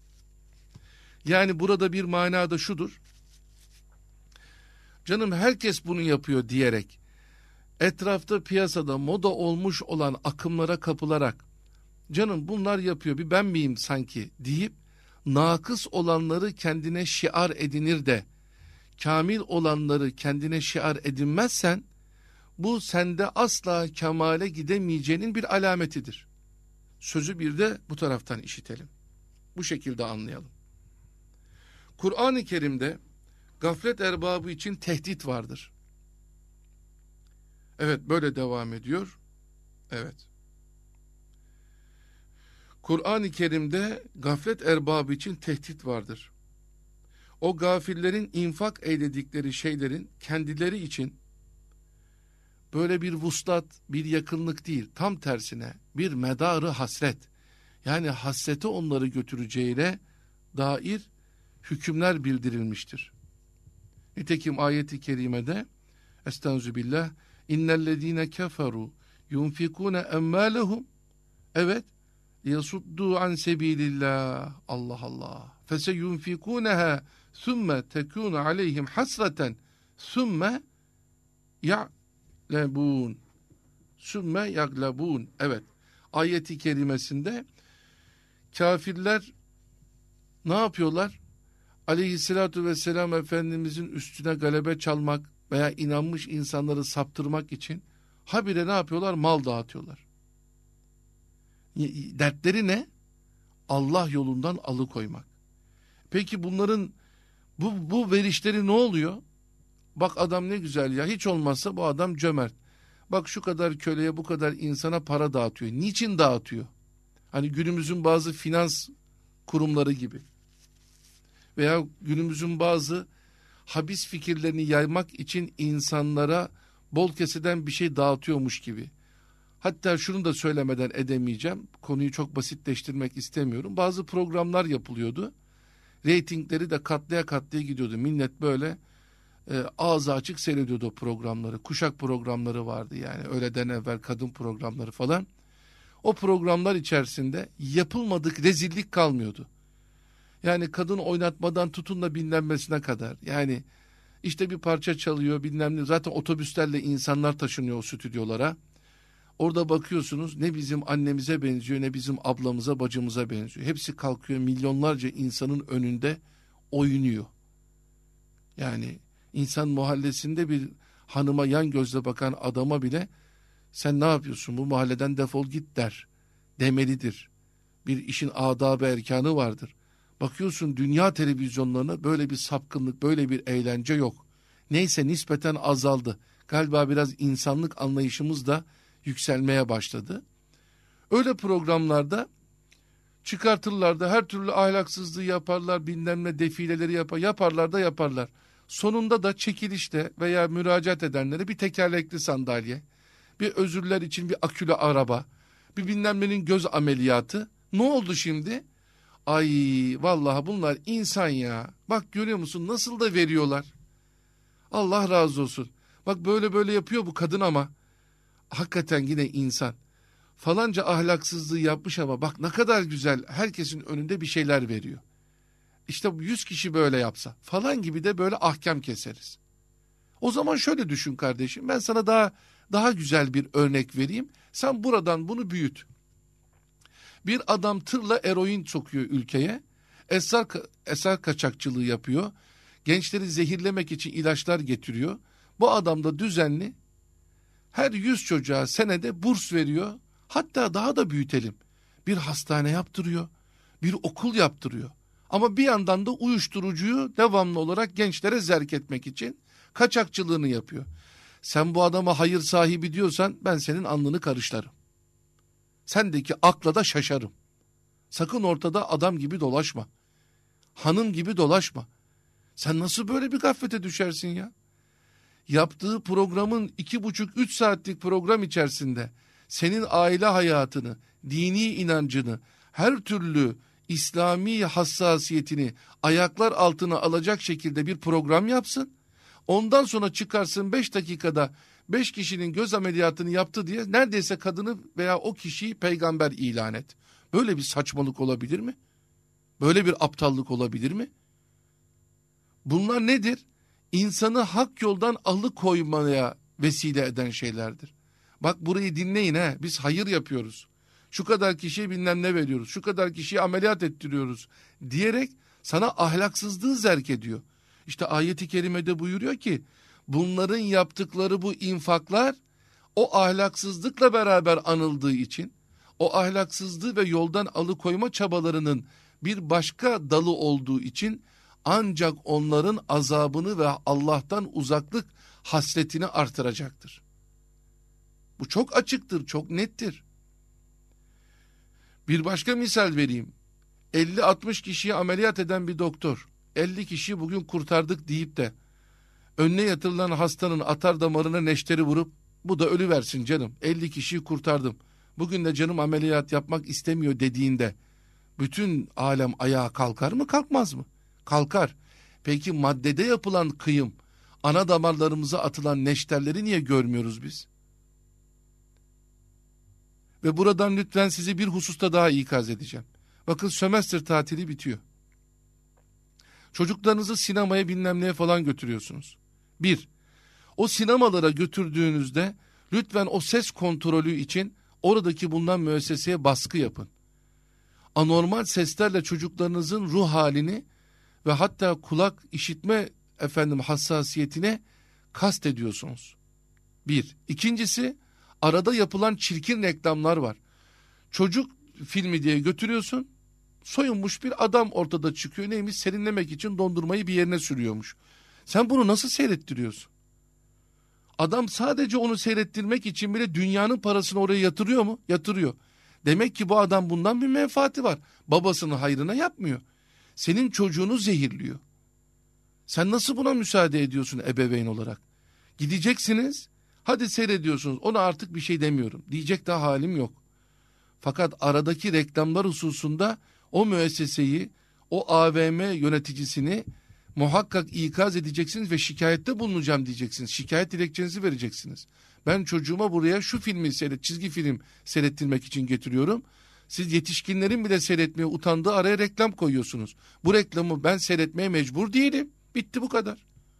Yani burada bir manada şudur: canım herkes bunu yapıyor diyerek, etrafta piyasada moda olmuş olan akımlara kapılarak, canım bunlar yapıyor bir ben miyim sanki deyip, nakıs olanları kendine şiar edinir de, kamil olanları kendine şiar edinmezsen, bu sende asla kemale gidemeyeceğinin bir alametidir. Sözü bir de bu taraftan işitelim. Bu şekilde anlayalım. Kur'an-ı Kerim'de gaflet erbabı için tehdit vardır. Evet, böyle devam ediyor. Evet. Kur'an-ı Kerim'de gaflet erbabı için tehdit vardır. O gafillerin infak eyledikleri şeylerin kendileri için böyle bir vuslat, bir yakınlık değil, tam tersine bir medarı hasret, yani hasrete onları götüreceğine dair hükümler bildirilmiştir. Nitekim ayeti kerimede Estağfirullah, innellezine keferu yunfikune emmâlehum, evet, yasuddu an sebilillah, Allah Allah, feseyunfikuneha thumme tekunu aleyhim hasreten thumme ya'lebun thumme yaglebun. Evet, ayeti kerimesinde kafirler ne yapıyorlar? Aleyhissalatu vesselam Efendimizin üstüne galebe çalmak veya inanmış insanları saptırmak için habire ne yapıyorlar? Mal dağıtıyorlar. Dertleri ne? Allah yolundan alıkoymak. Peki bunların bu, bu verişleri ne oluyor? Bak adam ne güzel ya, hiç olmazsa bu adam cömert. Bak şu kadar köleye, bu kadar insana para dağıtıyor. Niçin dağıtıyor? Hani günümüzün bazı finans kurumları gibi. Veya günümüzün bazı habis fikirlerini yaymak için insanlara bol keseden bir şey dağıtıyormuş gibi. Hatta şunu da söylemeden edemeyeceğim. Konuyu çok basitleştirmek istemiyorum. Bazı programlar yapılıyordu. Reytingleri de katlaya katlaya gidiyordu. Millet böyle e, ağzı açık seyrediyordu o programları. Kuşak programları vardı yani. Öğleden evvel kadın programları falan. O programlar içerisinde yapılmadık rezillik kalmıyordu. Yani kadın oynatmadan tutun da dinlenmesine kadar. Yani işte bir parça çalıyor bilmem ne. Zaten otobüslerle insanlar taşınıyor o stüdyolara. Orada bakıyorsunuz ne bizim annemize benziyor ne bizim ablamıza bacımıza benziyor. Hepsi kalkıyor milyonlarca insanın önünde oynuyor. Yani insan mahallesinde bir hanıma yan gözle bakan adama bile sen ne yapıyorsun bu mahalleden defol git der. Demelidir. Bir işin adab-ı erkanı vardır. Bakıyorsun dünya televizyonlarına böyle bir sapkınlık böyle bir eğlence yok. Neyse nispeten azaldı. Galiba biraz insanlık anlayışımız da yükselmeye başladı. Öyle programlarda çıkartırlar da her türlü ahlaksızlığı yaparlar, bilmem ne defileleri yapar, yaparlar da yaparlar. Sonunda da çekilişte veya müracaat edenlere bir tekerlekli sandalye, bir özürler için bir akülü araba, bir bilmem nenin göz ameliyatı. Ne oldu şimdi? Ay vallahi bunlar insan ya. Bak görüyor musun nasıl da veriyorlar. Allah razı olsun. Bak böyle böyle yapıyor bu kadın ama hakikaten yine insan. Falanca ahlaksızlığı yapmış ama bak ne kadar güzel herkesin önünde bir şeyler veriyor. İşte yüz kişi böyle yapsa falan gibi de böyle ahkam keseriz. O zaman şöyle düşün kardeşim, ben sana daha daha güzel bir örnek vereyim. Sen buradan bunu büyüt. Bir adam tırla eroin sokuyor ülkeye. Esrar, esrar kaçakçılığı yapıyor. Gençleri zehirlemek için ilaçlar getiriyor. Bu adam da düzenli her yüz çocuğa senede burs veriyor. Hatta daha da büyütelim. Bir hastane yaptırıyor. Bir okul yaptırıyor. Ama bir yandan da uyuşturucuyu devamlı olarak gençlere zerk etmek için kaçakçılığını yapıyor. Sen bu adama hayır sahibi diyorsan ben senin alnını karışlarım. Sendeki akla da şaşarım. Sakın ortada adam gibi dolaşma. Hanım gibi dolaşma. Sen nasıl böyle bir gaflete düşersin ya? Yaptığı programın iki buçuk üç saatlik program içerisinde senin aile hayatını, dini inancını, her türlü İslami hassasiyetini ayaklar altına alacak şekilde bir program yapsın. Ondan sonra çıkarsın beş dakikada beş kişinin göz ameliyatını yaptı diye neredeyse kadını veya o kişiyi peygamber ilan et. Böyle bir saçmalık olabilir mi? Böyle bir aptallık olabilir mi? Bunlar nedir? İnsanı hak yoldan alıkoymaya vesile eden şeylerdir. Bak burayı dinleyin he, biz hayır yapıyoruz. Şu kadar kişiye bilmem ne veriyoruz, şu kadar kişiye ameliyat ettiriyoruz diyerek sana ahlaksızlığı zerk ediyor. İşte ayet-i kerimede buyuruyor ki bunların yaptıkları bu infaklar o ahlaksızlıkla beraber anıldığı için o ahlaksızlığı ve yoldan alıkoyma çabalarının bir başka dalı olduğu için ancak onların azabını ve Allah'tan uzaklık hasretini artıracaktır. Bu çok açıktır, çok nettir. Bir başka misal vereyim. elli altmış kişiyi ameliyat eden bir doktor, elli kişiyi bugün kurtardık deyip de önüne yatırılan hastanın atar damarına neşteri vurup bu da ölüversin canım, elli kişiyi kurtardım, bugün de canım ameliyat yapmak istemiyor dediğinde bütün alem ayağa kalkar mı kalkmaz mı? Kalkar. Peki maddede yapılan kıyım, ana damarlarımıza atılan neşterleri niye görmüyoruz biz? Ve buradan lütfen sizi bir hususta daha ikaz edeceğim. Bakın sömestr tatili bitiyor. Çocuklarınızı sinemaya bilmem neye falan götürüyorsunuz. Bir, o sinemalara götürdüğünüzde lütfen o ses kontrolü için oradaki bulunan müesseseye baskı yapın. Anormal seslerle çocuklarınızın ruh halini ve hatta kulak işitme efendim hassasiyetine kast ediyorsunuz. Bir. İkincisi, arada yapılan çirkin reklamlar var. Çocuk filmi diye götürüyorsun, soyunmuş bir adam ortada çıkıyor. Neymiş? Serinlemek için dondurmayı bir yerine sürüyormuş. Sen bunu nasıl seyrettiriyorsun? Adam sadece onu seyrettirmek için bile dünyanın parasını oraya yatırıyor mu? Yatırıyor. Demek ki bu adam bundan bir menfaati var. Babasının hayrına yapmıyor. Senin çocuğunu zehirliyor. Sen nasıl buna müsaade ediyorsun ebeveyn olarak? Gideceksiniz, Hadi seyrediyorsunuz, ona artık bir şey demiyorum. Diyecek de halim yok. Fakat aradaki reklamlar hususunda o müesseseyi, o A V M yöneticisini muhakkak ikaz edeceksiniz ve şikayette bulunacağım diyeceksiniz. Şikayet dilekçenizi vereceksiniz. Ben çocuğuma buraya şu filmi seyret, çizgi film seyrettirmek için getiriyorum. Siz yetişkinlerin bile seyretmeye utandığı araya reklam koyuyorsunuz. Bu reklamı ben seyretmeye mecbur değilim. Bitti, bu kadar.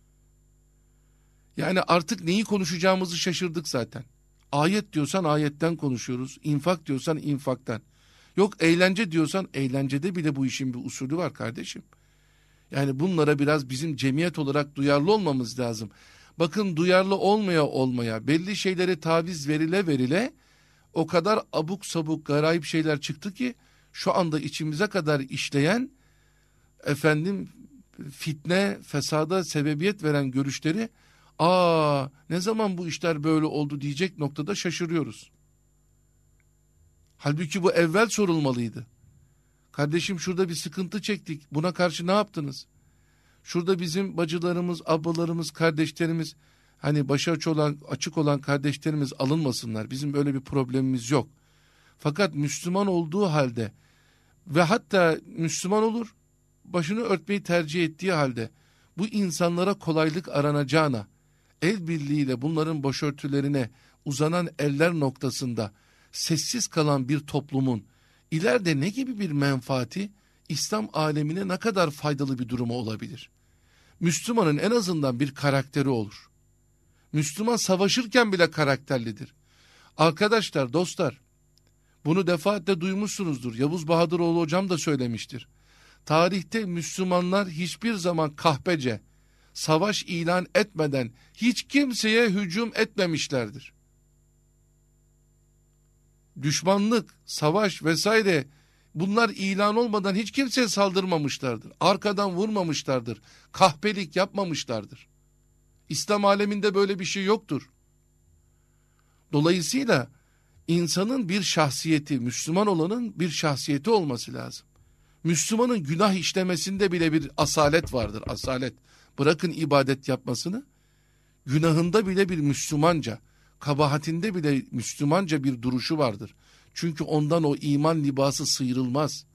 Yani artık neyi konuşacağımızı şaşırdık zaten. Ayet diyorsan ayetten konuşuyoruz. İnfak diyorsan infaktan. Yok eğlence diyorsan eğlencede bile bu işin bir usulü var kardeşim. Yani bunlara biraz bizim cemiyet olarak duyarlı olmamız lazım. Bakın, duyarlı olmaya olmaya, belli şeylere taviz verile verile o kadar abuk sabuk garayip şeyler çıktı ki şu anda içimize kadar işleyen, efendim fitne, fesada sebebiyet veren görüşleri, aa ne zaman bu işler böyle oldu diyecek noktada şaşırıyoruz. Halbuki bu evvel sorulmalıydı. Kardeşim, şurada bir sıkıntı çektik, buna karşı ne yaptınız? Şurada bizim bacılarımız, ablalarımız, kardeşlerimiz, hani başı açık olan, açık olan kardeşlerimiz alınmasınlar. Bizim böyle bir problemimiz yok. Fakat Müslüman olduğu halde ve hatta Müslüman olur, başını örtmeyi tercih ettiği halde bu insanlara kolaylık aranacağına, el birliğiyle bunların başörtülerine uzanan eller noktasında sessiz kalan bir toplumun ileride ne gibi bir menfaati, İslam alemine ne kadar faydalı bir durumu olabilir? Müslümanın en azından bir karakteri olur. Müslüman savaşırken bile karakterlidir. Arkadaşlar, dostlar, bunu defaatle duymuşsunuzdur. Yavuz Bahadıroğlu hocam da söylemiştir. Tarihte Müslümanlar hiçbir zaman kahpece, savaş ilan etmeden hiç kimseye hücum etmemişlerdir. Düşmanlık, savaş vesaire, bunlar ilan olmadan hiç kimseye saldırmamışlardır. Arkadan vurmamışlardır. Kahpelik yapmamışlardır. İslam aleminde böyle bir şey yoktur. Dolayısıyla insanın bir şahsiyeti, Müslüman olanın bir şahsiyeti olması lazım. Müslümanın günah işlemesinde bile bir asalet vardır, asalet. Bırakın ibadet yapmasını, günahında bile bir Müslümanca, kabahatinde bile Müslümanca bir duruşu vardır. Çünkü ondan o iman libası sıyrılmaz.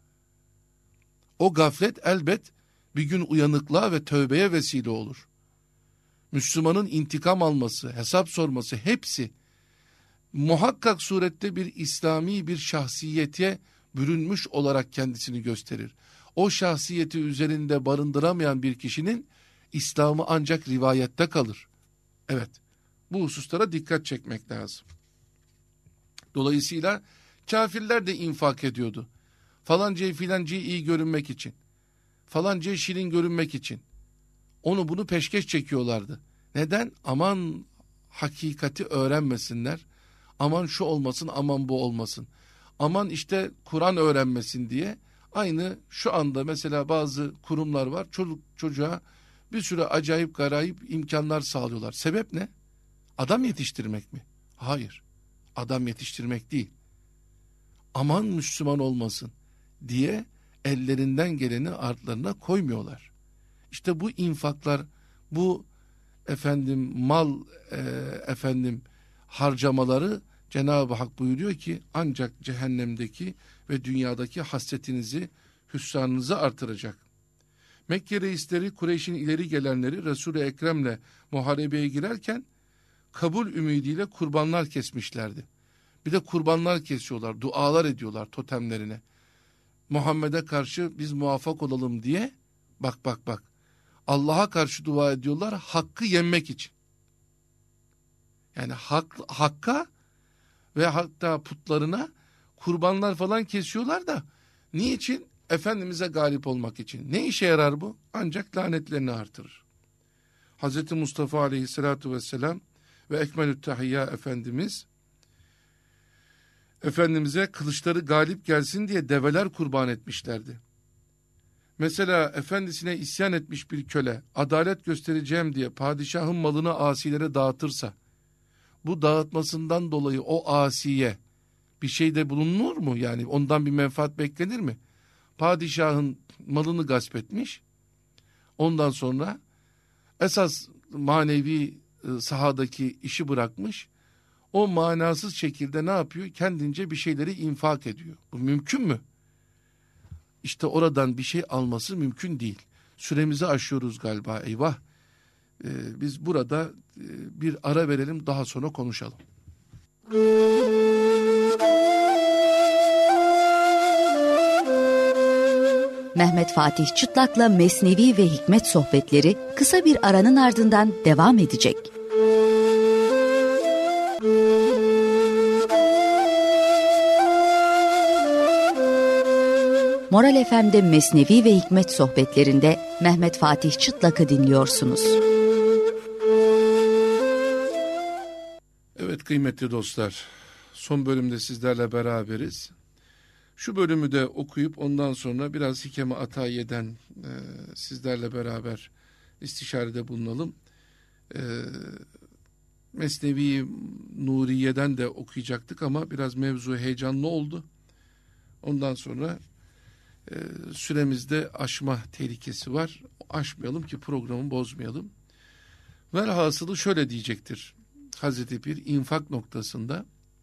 O gaflet elbet bir gün uyanıklığa ve tövbeye vesile olur. Müslümanın intikam alması, hesap sorması, hepsi muhakkak surette bir İslami bir şahsiyete bürünmüş olarak kendisini gösterir. O şahsiyeti üzerinde barındıramayan bir kişinin İslam'ı ancak rivayette kalır. Evet, bu hususlara dikkat çekmek lazım. Dolayısıyla kafirler de infak ediyordu. Falancayı filancayı iyi görünmek için, falancayı şirin görünmek için onu bunu peşkeş çekiyorlardı. Neden? Aman hakikati öğrenmesinler, aman şu olmasın, aman bu olmasın, aman işte Kur'an öğrenmesin diye. Aynı şu anda mesela bazı kurumlar var, çocuk çocuğa bir sürü acayip garayip imkanlar sağlıyorlar. Sebep ne? Adam yetiştirmek mi? Hayır, adam yetiştirmek değil. Aman Müslüman olmasın diye ellerinden geleni artlarına koymuyorlar. İşte bu infaklar, bu efendim mal e, efendim harcamaları Cenab-ı Hak buyuruyor ki ancak cehennemdeki ve dünyadaki hasretinizi, hüsranınızı artıracak. Mekke reisleri, Kureyş'in ileri gelenleri Resul-i Ekrem'le muharebeye girerken kabul ümidiyle kurbanlar kesmişlerdi. Bir de kurbanlar kesiyorlar, dualar ediyorlar totemlerine. Muhammed'e karşı biz muvaffak olalım diye, bak bak bak, Allah'a karşı dua ediyorlar hakkı yenmek için. Yani hak, hakka ve hatta putlarına kurbanlar falan kesiyorlar da niçin? Efendimiz'e galip olmak için. Ne işe yarar bu? Ancak lanetlerini artırır. Hazreti Mustafa aleyhissalatu vesselam ve Ekmelü't Tahiyya Efendimiz, Efendimiz'e kılıçları galip gelsin diye develer kurban etmişlerdi. Mesela efendisine isyan etmiş bir köle, adalet göstereceğim diye padişahın malını asilere dağıtırsa, bu dağıtmasından dolayı o asiye bir şeyde bulunur mu? Yani ondan bir menfaat beklenir mi? Padişahın malını gasp etmiş, ondan sonra esas manevi e, sahadaki işi bırakmış. O manasız şekilde ne yapıyor? Kendince bir şeyleri infak ediyor. Bu mümkün mü? İşte oradan bir şey alması mümkün değil. Süremizi aşıyoruz galiba, eyvah. Ee, biz burada e, bir ara verelim, daha sonra konuşalım. Mehmet Fatih Çıtlak'la Mesnevi ve Hikmet Sohbetleri kısa bir aranın ardından devam edecek. Moral F M'de Mesnevi ve Hikmet Sohbetlerinde Mehmet Fatih Çıtlak'ı dinliyorsunuz. Evet kıymetli dostlar, son bölümde sizlerle beraberiz. Şu bölümü de okuyup ondan sonra biraz Hikem-i Atayiye'den e, sizlerle beraber istişarede bulunalım. E, Mesnevi Nuriye'den de okuyacaktık ama biraz mevzu heyecanlı oldu. Ondan sonra e, süremizde aşma tehlikesi var. Aşmayalım ki programı bozmayalım. Velhasılı şöyle diyecektir Hazreti Pir infak noktasında: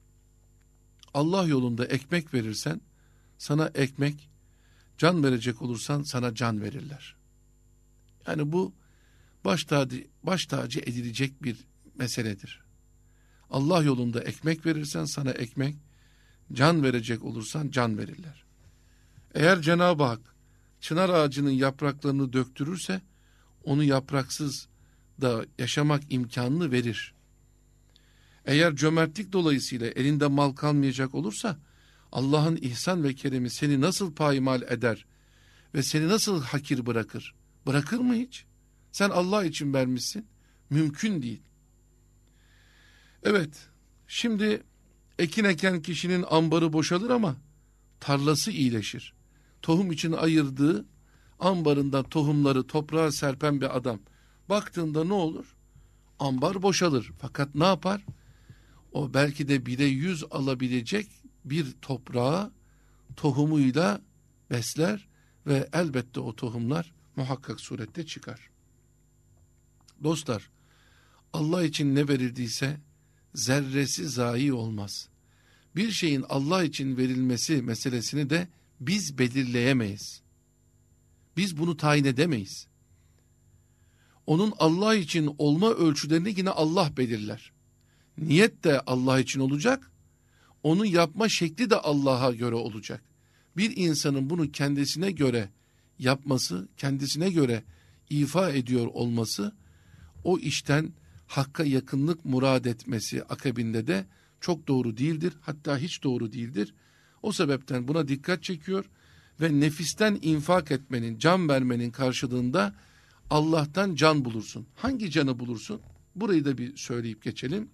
Allah yolunda ekmek verirsen sana ekmek, can verecek olursan sana can verirler. Yani bu baş tacı, baş tacı edilecek bir meseledir. Allah yolunda ekmek verirsen sana ekmek, can verecek olursan can verirler. Eğer Cenab-ı Hak çınar ağacının yapraklarını döktürürse onu yapraksız da yaşamak imkanını verir. Eğer cömertlik dolayısıyla elinde mal kalmayacak olursa Allah'ın ihsan ve keremi seni nasıl payimal eder ve seni nasıl hakir bırakır? Bırakır mı hiç? Sen Allah için vermişsin. Mümkün değil. Evet, şimdi ekin eken kişinin ambarı boşalır ama tarlası iyileşir. Tohum için ayırdığı ambarından tohumları toprağa serpen bir adam baktığında ne olur? Ambar boşalır. Fakat ne yapar? O belki de bire yüz alabilecek bir toprağı tohumuyla besler ve elbette o tohumlar muhakkak surette çıkar. Dostlar, Allah için ne verildiyse zerresi zayi olmaz. Bir şeyin Allah için verilmesi meselesini de biz belirleyemeyiz. Biz bunu tayin edemeyiz. Onun Allah için olma ölçülerini yine Allah belirler. Niyet de Allah için olacak, onu yapma şekli de Allah'a göre olacak. Bir insanın bunu kendisine göre yapması, kendisine göre ifa ediyor olması, o işten hakka yakınlık murad etmesi akabinde de çok doğru değildir, hatta hiç doğru değildir. O sebepten buna dikkat çekiyor ve nefisten infak etmenin, can vermenin karşılığında Allah'tan can bulursun. Hangi canı bulursun? Burayı da bir söyleyip geçelim.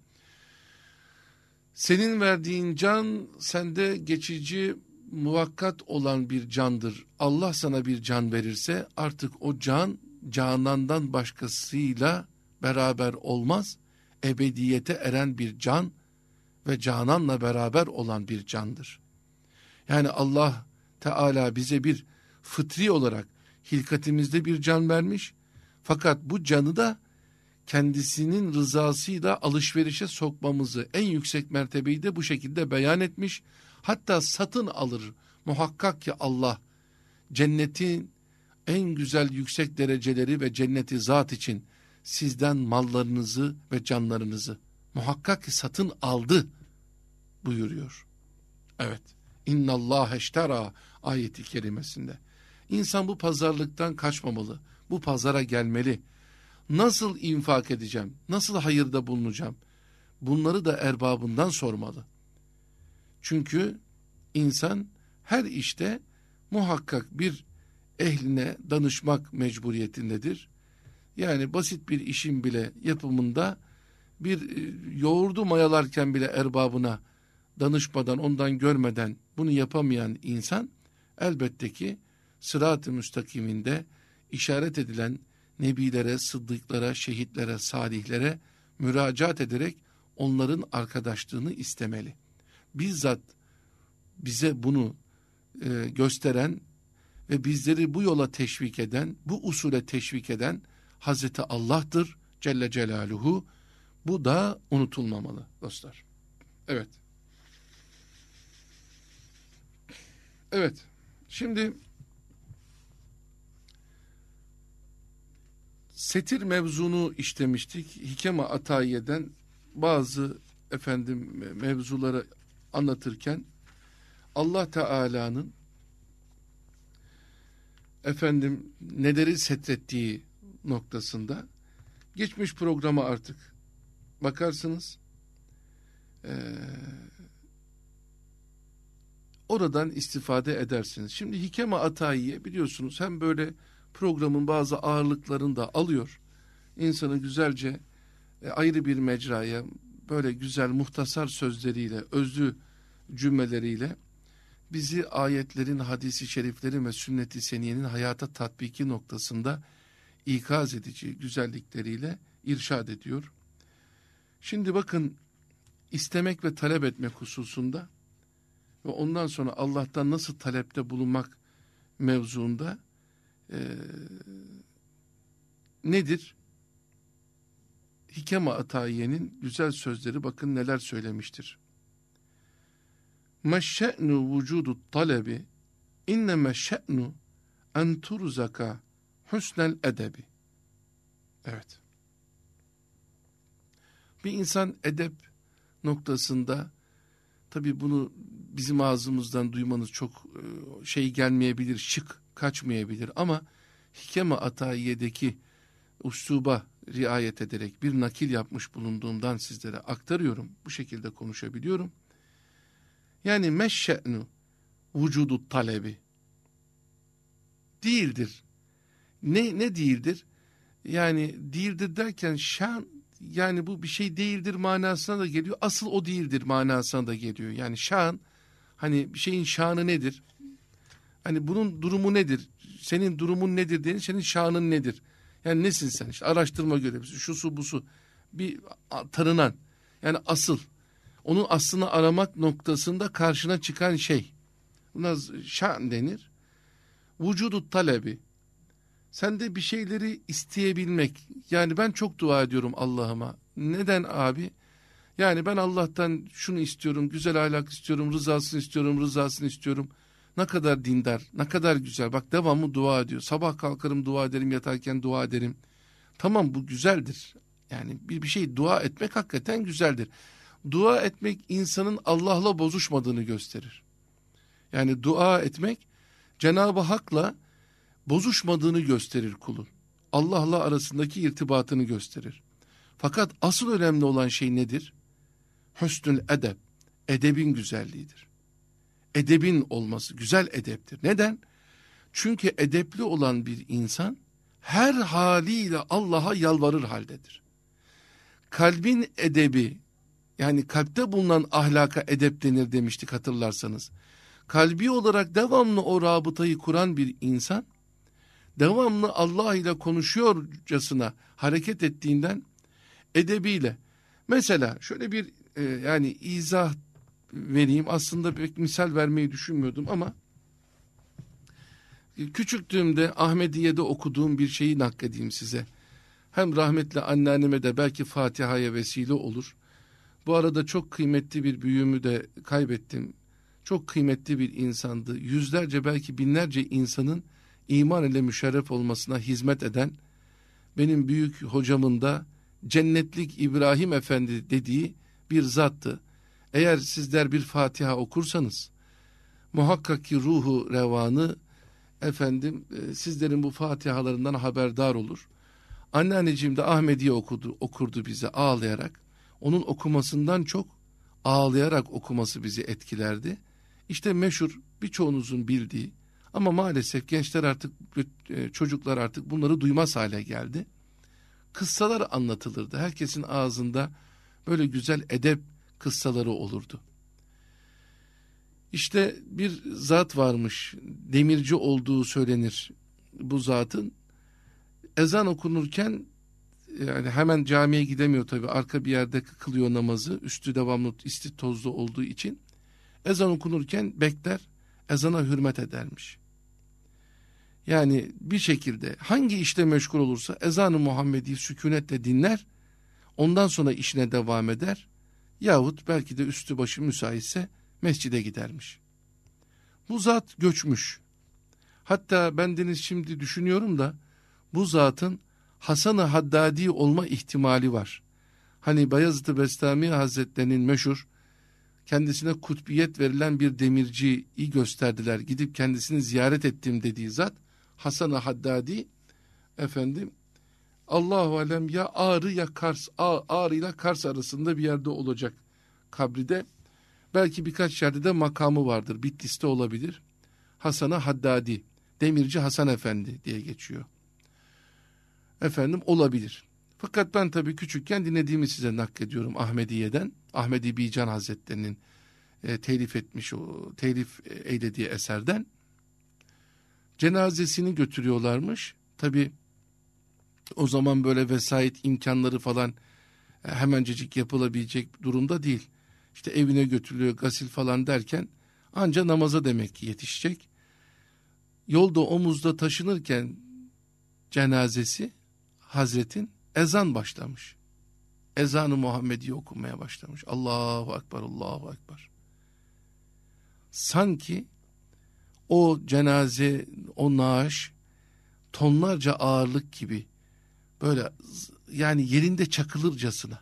Senin verdiğin can sende geçici, muvakkat olan bir candır. Allah sana bir can verirse artık o can canandan başkasıyla beraber olmaz. Ebediyete eren bir can ve cananla beraber olan bir candır. Yani Allah Teala bize bir fıtri olarak hilkatimizde bir can vermiş. Fakat bu canı da kendisinin rızasıyla alışverişe sokmamızı, en yüksek mertebeyi de bu şekilde beyan etmiş. Hatta satın alır muhakkak ki Allah cennetin en güzel yüksek dereceleri ve cenneti zat için sizden mallarınızı ve canlarınızı muhakkak ki satın aldı buyuruyor. Evet. İnnallâhe eşterâ ayeti kerimesinde. İnsan bu pazarlıktan kaçmamalı. Bu pazara gelmeli. Nasıl infak edeceğim? Nasıl hayırda bulunacağım? Bunları da erbabından sormalı. Çünkü insan her işte muhakkak bir ehline danışmak mecburiyetindedir. Yani basit bir işin bile yapımında bir yoğurdu mayalarken bile erbabına danışmadan, ondan görmeden bunu yapamayan insan elbette ki sırat-ı müstakiminde işaret edilen nebilere, sıddıklara, şehitlere, salihlere müracaat ederek onların arkadaşlığını istemeli. Bizzat bize bunu e, gösteren ve bizleri bu yola teşvik eden, bu usule teşvik eden Hazreti Allah'tır Celle Celaluhu Bu da unutulmamalı dostlar. Evet. Evet. Şimdi setir mevzunu işlemiştik. Hikeme Atayiye'den bazı efendim mevzuları anlatırken Allah Teala'nın efendim neleri setrettiği noktasında geçmiş programa artık bakarsınız ee, oradan istifade edersiniz. Şimdi Hikeme Atayiye biliyorsunuz hem böyle programın bazı ağırlıklarını da alıyor. İnsanı güzelce e, ayrı bir mecraya böyle güzel muhtasar sözleriyle, özlü cümleleriyle bizi ayetlerin, hadisi şeriflerin ve sünnet-i seniyenin hayata tatbiki noktasında ikaz edici güzellikleriyle irşad ediyor. Şimdi bakın istemek ve talep etmek hususunda ve ondan sonra Allah'tan nasıl talepte bulunmak mevzuunda e, nedir? Hikeme Atayiye'nin güzel sözleri bakın neler söylemiştir. Meşşe'nu vücudu talebi inneme şe'nu en turzaka husnel edebi. Evet. Bir insan edep noktasında tabii bunu bizim ağzımızdan duymanız çok şey gelmeyebilir, şık kaçmayabilir ama Hikeme Atayiye'deki üsluba riayet ederek bir nakil yapmış bulunduğumdan sizlere aktarıyorum. Bu şekilde konuşabiliyorum. Yani meşşe'nu vücudu talebi değildir. Ne ne değildir? Yani değildir derken şan, yani bu bir şey değildir manasına da geliyor. Asıl o değildir manasına da geliyor. Yani şan, hani bir şeyin şanı nedir? Hani bunun durumu nedir? Senin durumun nedir diye, senin şanın nedir? Yani nesin sen? İşte araştırma görevlisi, şusu busu, bir tanınan. Yani asıl. Onun aslını aramak noktasında karşına çıkan şey. Buna şan denir. Vücudu talebi. Sen de bir şeyleri isteyebilmek. Yani ben çok dua ediyorum Allah'ıma. Neden abi? Yani ben Allah'tan şunu istiyorum, güzel ahlak istiyorum, rızasını istiyorum, rızasını istiyorum. Ne kadar dindar, ne kadar güzel. Bak devamlı dua ediyor. Sabah kalkarım dua ederim, yatarken dua ederim. Tamam, bu güzeldir. Yani bir, bir şey dua etmek hakikaten güzeldir. Dua etmek insanın Allah'la bozuşmadığını gösterir. Yani dua etmek Cenab-ı Hak'la bozuşmadığını gösterir kulun. Allah'la arasındaki irtibatını gösterir. Fakat asıl önemli olan şey nedir? Hüsnül edeb, edebin güzelliğidir. Edebin olması, güzel edeptir. Neden? Çünkü edepli olan bir insan her haliyle Allah'a yalvarır haldedir. Kalbin edebi, yani kalpte bulunan ahlaka edep denir demiştik hatırlarsanız. Kalbi olarak devamlı o rabıtayı kuran bir insan, devamlı Allah ile konuşuyorcasına hareket ettiğinden edebiyle. Mesela şöyle bir e, yani izah vereyim. Aslında pek misal vermeyi düşünmüyordum ama küçüklüğümde Ahmediye'de okuduğum bir şeyi nakledeyim size. Hem rahmetli anneanneme de belki Fatiha'ya vesile olur. Bu arada çok kıymetli bir büyüğümü de kaybettim. Çok kıymetli bir insandı. Yüzlerce belki binlerce insanın iman ile müşerref olmasına hizmet eden benim büyük hocamın da Cennetlik İbrahim Efendi dediği bir zattı. Eğer sizler bir Fatiha okursanız muhakkak ki ruhu revanı efendim e, sizlerin bu Fatihalarından haberdar olur. Anneanneciğim de Ahmediye okudu, okurdu bize ağlayarak. Onun okumasından çok ağlayarak okuması bizi etkilerdi. İşte meşhur birçoğunuzun bildiği ama maalesef gençler artık, çocuklar artık bunları duymaz hale geldi. Kıssalar anlatılırdı. Herkesin ağzında böyle güzel edep kıssaları olurdu. İşte bir zat varmış, demirci olduğu söylenir bu zatın. Ezan okunurken yani hemen camiye gidemiyor tabii, arka bir yerde kılıyor namazı, üstü devamlı isti tozlu olduğu için. Ezan okunurken bekler, ezana hürmet edermiş. Yani bir şekilde hangi işte meşgul olursa ezan-ı Muhammedi sükunetle dinler, Ondan sonra işine devam eder. Yahut belki de üstü başı müsaitse mescide gidermiş. Bu zat göçmüş. Hatta bendeniz şimdi düşünüyorum da bu zatın Hasan-ı Haddadi olma ihtimali var. Hani Bayezid-i Bestami Hazretlerinin meşhur kendisine kutbiyet verilen bir demirciyi gösterdiler. Gidip kendisini ziyaret ettim dediği zat Hasan-ı Haddadi efendim Allahu alem ya Ağrı ya Kars, Ağrı ile Kars arasında bir yerde olacak kabri de. Belki birkaç yerde de makamı vardır. Bitlis'te olabilir. Hasan-ı Haddadi, Demirci Hasan Efendi diye geçiyor. Efendim olabilir. Fakat ben tabii küçükken dinlediğimi size naklediyorum Ahmediye'den. Ahmedi Bican Hazretleri'nin e, telif etmiş, o telif eylediği eserden. Cenazesini götürüyorlarmış. Tabii o zaman böyle vesait imkanları falan e, hemencecik yapılabilecek durumda değil. İşte evine götürülüyor, gasil falan derken anca namaza demek ki yetişecek. Yolda omuzda taşınırken cenazesi Hazretin ezan başlamış. Ezan-ı Muhammedi okunmaya başlamış. Allahu Ekber, Allahu Ekber. Sanki o cenaze, o naaş tonlarca ağırlık gibi böyle yani yerinde çakılırcasına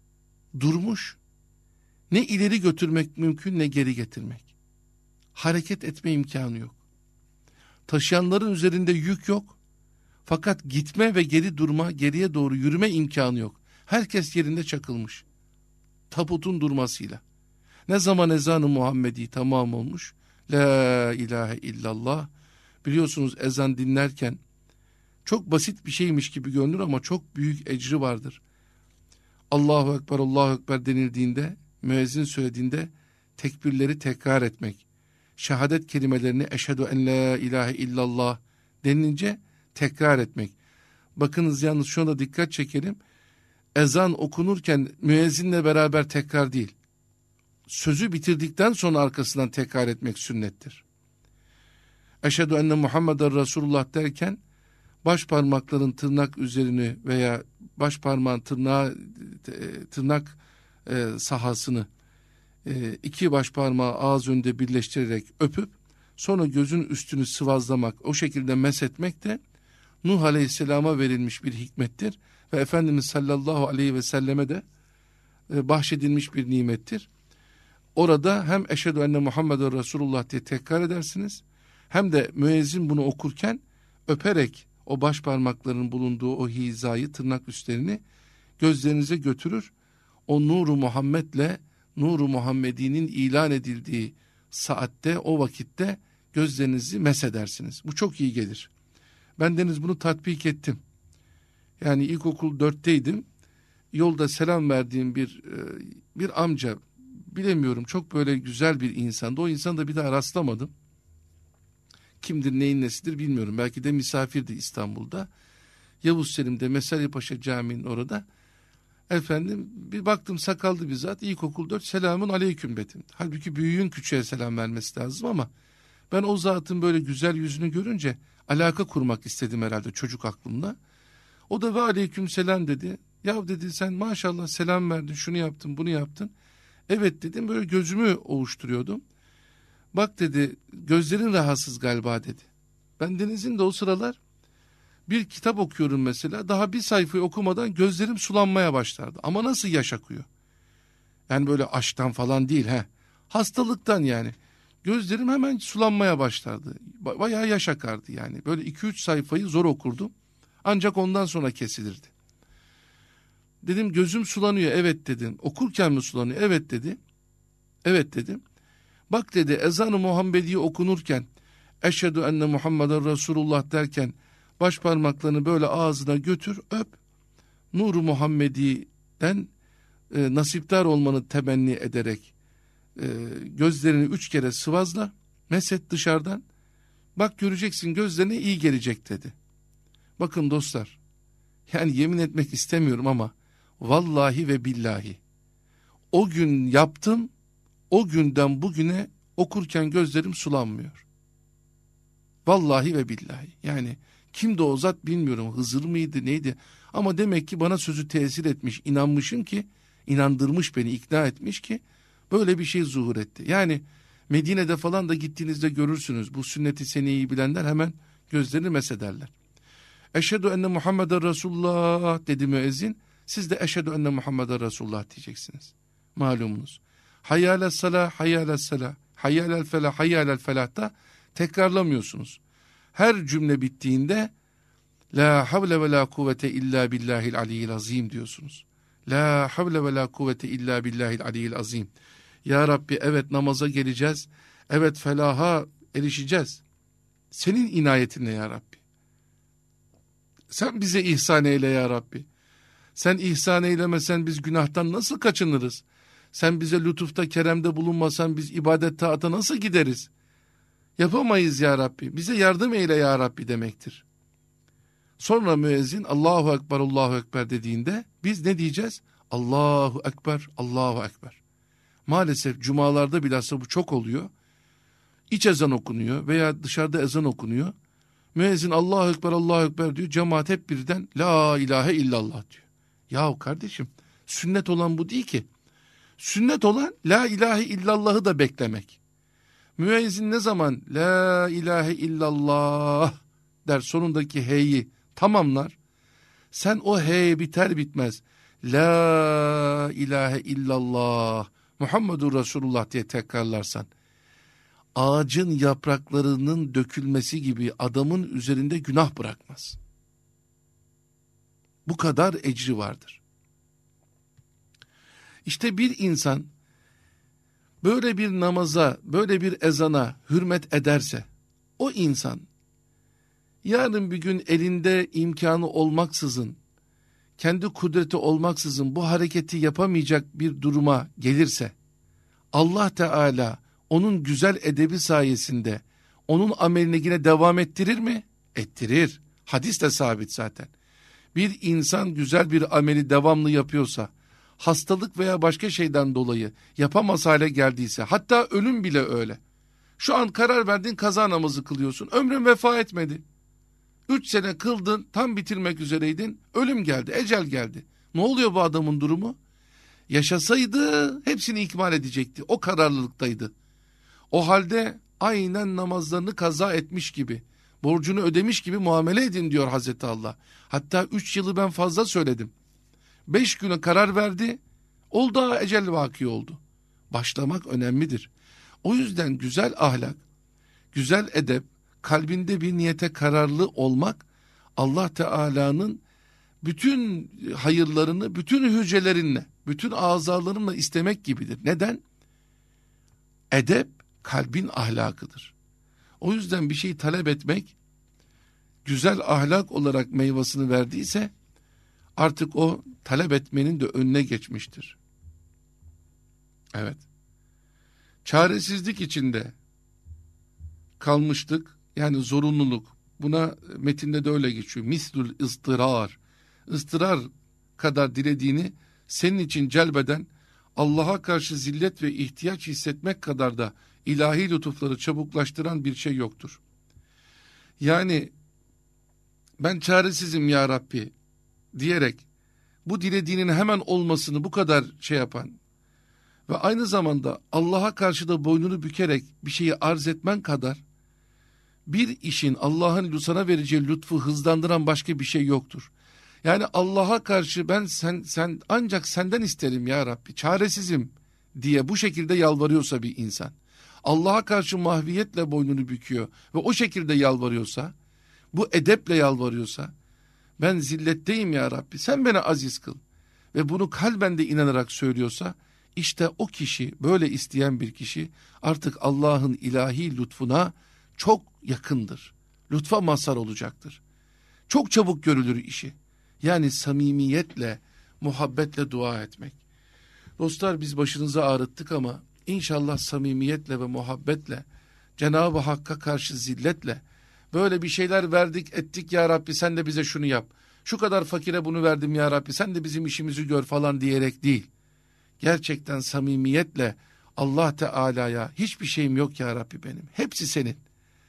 durmuş. Ne ileri götürmek mümkün ne geri getirmek. Hareket etme imkanı yok. Taşıyanların üzerinde yük yok. Fakat gitme ve geri durma, geriye doğru yürüme imkanı yok. Herkes yerinde çakılmış. Tabutun durmasıyla. Ne zaman ezan-ı Muhammedi tamam olmuş. La ilahe illallah. Biliyorsunuz ezan dinlerken çok basit bir şeymiş gibi görünür ama çok büyük ecri vardır. Allahu Ekber, Allahu Ekber denildiğinde, müezzin söylediğinde tekbirleri tekrar etmek. Şehadet kelimelerini eşhedü en la ilahe illallah denilince tekrar etmek. Bakınız yalnız şuna da dikkat çekelim. Ezan okunurken müezzinle beraber tekrar değil. Sözü bitirdikten sonra arkasından tekrar etmek sünnettir. Eşhedü enne Muhammeden Resulullah derken baş parmakların tırnak üzerini veya baş parmağın tırnağı, tırnak e, sahasını e, iki baş parmağı ağız önünde birleştirerek öpüp sonra gözün üstünü sıvazlamak, o şekilde meshetmek de Nuh Aleyhisselam'a verilmiş bir hikmettir ve Efendimiz sallallahu aleyhi ve selleme de e, bahşedilmiş bir nimettir. Orada hem eşhedü enne Muhammeden Resulullah diye tekrar edersiniz, hem de müezzin bunu okurken öperek o baş parmakların bulunduğu o hizayı, tırnak üstlerini gözlerinize götürür. O Nur-u Muhammed'le Nur-u Muhammedi'nin ilan edildiği saatte, o vakitte gözlerinizi mesedersiniz. Bu çok iyi gelir. Bendeniz bunu tatbik ettim. Yani ilkokul dörtteydim. Yolda selam verdiğim bir bir amca, bilemiyorum, çok böyle güzel bir insandı. O insan da bir daha rastlamadım. Kimdir, neyin nesidir bilmiyorum. Belki de misafirdi İstanbul'da. Yavuz Selim'de Mesari Paşa Camii'nin orada. Efendim bir baktım sakallı bir zat, ilkokul dört, selamun aleyküm dedim. Halbuki büyüğün küçüğe selam vermesi lazım ama ben o zatın böyle güzel yüzünü görünce alaka kurmak istedim herhalde çocuk aklımda. O da ve aleyküm selam dedi. Ya dedi, sen maşallah selam verdin, şunu yaptın, bunu yaptın. Evet dedim, böyle gözümü ovuşturuyordum. Bak dedi, gözlerin rahatsız galiba dedi. Bendenizin de o sıralar bir kitap okuyorum mesela, daha bir sayfayı okumadan gözlerim sulanmaya başlardı. Ama nasıl yaş akıyor? Yani böyle aşktan falan değil, he. Hastalıktan yani. Gözlerim hemen sulanmaya başlardı. Bayağı yaş akardı yani. Böyle iki üç sayfayı zor okurdum. Ancak ondan sonra kesilirdi. Dedim gözüm sulanıyor, evet dedim. Okurken mi sulanıyor? Evet dedi. Evet dedim. Bak dedi, ezan-ı Muhammedi okunurken eşhedü enne Muhammeden Resulullah derken baş parmaklarını böyle ağzına götür, öp. Nur-u Muhammedi'den e, nasipdar olmanı temenni ederek e, gözlerini üç kere sıvazla, meset dışarıdan. Bak göreceksin, gözlerine iyi gelecek dedi. Bakın dostlar, yani yemin etmek istemiyorum ama vallahi ve billahi o gün yaptım, o günden bugüne okurken gözlerim sulanmıyor. Vallahi ve billahi. Yani Kimdi o zat bilmiyorum, Hızır mıydı neydi? Ama demek ki bana sözü tesir etmiş, inanmışım ki, inandırmış beni, ikna etmiş ki böyle bir şey zuhur etti. Yani Medine'de falan da gittiğinizde görürsünüz. Bu sünnet-i seniyeyi bilenler hemen gözlerini mesederler. Eşhedü enne Muhammeden Resulullah dedi müezzin. Siz de eşhedü enne Muhammeden Resulullah diyeceksiniz. Malumunuz. Hayyâle salah, hayyâle salah, hayyâlel felah, hayyâlel felah'ta tekrarlamıyorsunuz. Her cümle bittiğinde la havle ve la kuvvete illa billahil aliyyil azim diyorsunuz. La havle ve la kuvvete illa billahil aliyyil azim. Ya Rabbi, evet namaza geleceğiz. Evet felaha erişeceğiz. Senin inayetinle ya Rabbi. Sen bize ihsan eyle ya Rabbi. Sen ihsan eylemesen biz günahtan nasıl kaçınırız? Sen bize lütufta, keremde bulunmasan biz ibadet taata nasıl gideriz? Yapamayız ya Rabbi. Bize yardım eyle ya Rabbi demektir. Sonra müezzin Allahu Ekber, Allahu Ekber dediğinde biz ne diyeceğiz? Allahu Ekber, Allahu Ekber. Maalesef cumalarda bilhassa bu çok oluyor. İç ezan okunuyor veya dışarıda ezan okunuyor. Müezzin Allahu Ekber, Allahu Ekber diyor. Cemaat hep birden La ilahe illallah diyor. Yahu kardeşim, sünnet olan bu değil ki. Sünnet olan La ilahe illallah'ı da beklemek. Müezzin ne zaman La ilahe illallah der, sonundaki H'yi tamamlar. Sen o H biter bitmez La ilahe illallah Muhammedur Resulullah diye tekrarlarsan, ağacın yapraklarının dökülmesi gibi adamın üzerinde günah bırakmaz. Bu kadar ecri vardır. İşte bir insan böyle bir namaza, böyle bir ezana hürmet ederse, o insan yarın bir gün elinde imkanı olmaksızın, kendi kudreti olmaksızın bu hareketi yapamayacak bir duruma gelirse, Allah Teala onun güzel edebi sayesinde onun amelini yine devam ettirir mi? Ettirir. Hadis de sabit zaten. Bir insan güzel bir ameli devamlı yapıyorsa, hastalık veya başka şeyden dolayı yapamaz hale geldiyse, hatta ölüm bile öyle. Şu an karar verdin, kaza namazı kılıyorsun, ömrün vefa etmedi. Üç sene kıldın, tam bitirmek üzereydin, ölüm geldi, ecel geldi. Ne oluyor bu adamın durumu? Yaşasaydı hepsini ikmal edecekti, o kararlılıktaydı. O halde aynen namazlarını kaza etmiş gibi, borcunu ödemiş gibi muamele edin diyor Hazreti Allah. Hatta üç yılı ben fazla söyledim. Beş güne karar verdi, oldu, ecel vaki oldu. Başlamak önemlidir. O yüzden güzel ahlak, güzel edep, kalbinde bir niyete kararlı olmak, Allah Teala'nın bütün hayırlarını, bütün hücrelerinle, bütün azalarınla istemek gibidir. Neden? Edep, kalbin ahlakıdır. O yüzden bir şey talep etmek, güzel ahlak olarak meyvasını verdiyse, artık o talep etmenin de önüne geçmiştir. Evet. Çaresizlik içinde kalmıştık. Yani zorunluluk. Buna metinde de öyle geçiyor. Mislül ıstırar. Istırar kadar dilediğini senin için celbeden, Allah'a karşı zillet ve ihtiyaç hissetmek kadar da ilahi lütufları çabuklaştıran bir şey yoktur. Yani ben çaresizim ya Rabbi diyerek bu dilediğinin hemen olmasını bu kadar şey yapan ve aynı zamanda Allah'a karşı da boynunu bükerek bir şeyi arz etmen kadar bir işin Allah'ın sana vereceği lütfu hızlandıran başka bir şey yoktur. Yani Allah'a karşı ben sen sen ancak senden isterim ya Rabbi, çaresizim diye bu şekilde yalvarıyorsa bir insan, Allah'a karşı mahviyetle boynunu büküyor ve o şekilde yalvarıyorsa, bu edeple yalvarıyorsa, ben zilletteyim ya Rabbi, sen beni aziz kıl ve bunu kalben de inanarak söylüyorsa, işte o kişi, böyle isteyen bir kişi artık Allah'ın ilahi lütfuna çok yakındır. Lütfa mazhar olacaktır. Çok çabuk görülür işi. Yani samimiyetle, muhabbetle dua etmek. Dostlar, biz başınızı ağrıttık ama inşallah samimiyetle ve muhabbetle, Cenab-ı Hakk'a karşı zilletle, böyle bir şeyler verdik ettik ya Rabbi, sen de bize şunu yap. Şu kadar fakire bunu verdim ya Rabbi, sen de bizim işimizi gör falan diyerek değil. Gerçekten samimiyetle Allah Teala'ya hiçbir şeyim yok ya Rabbi benim. Hepsi senin.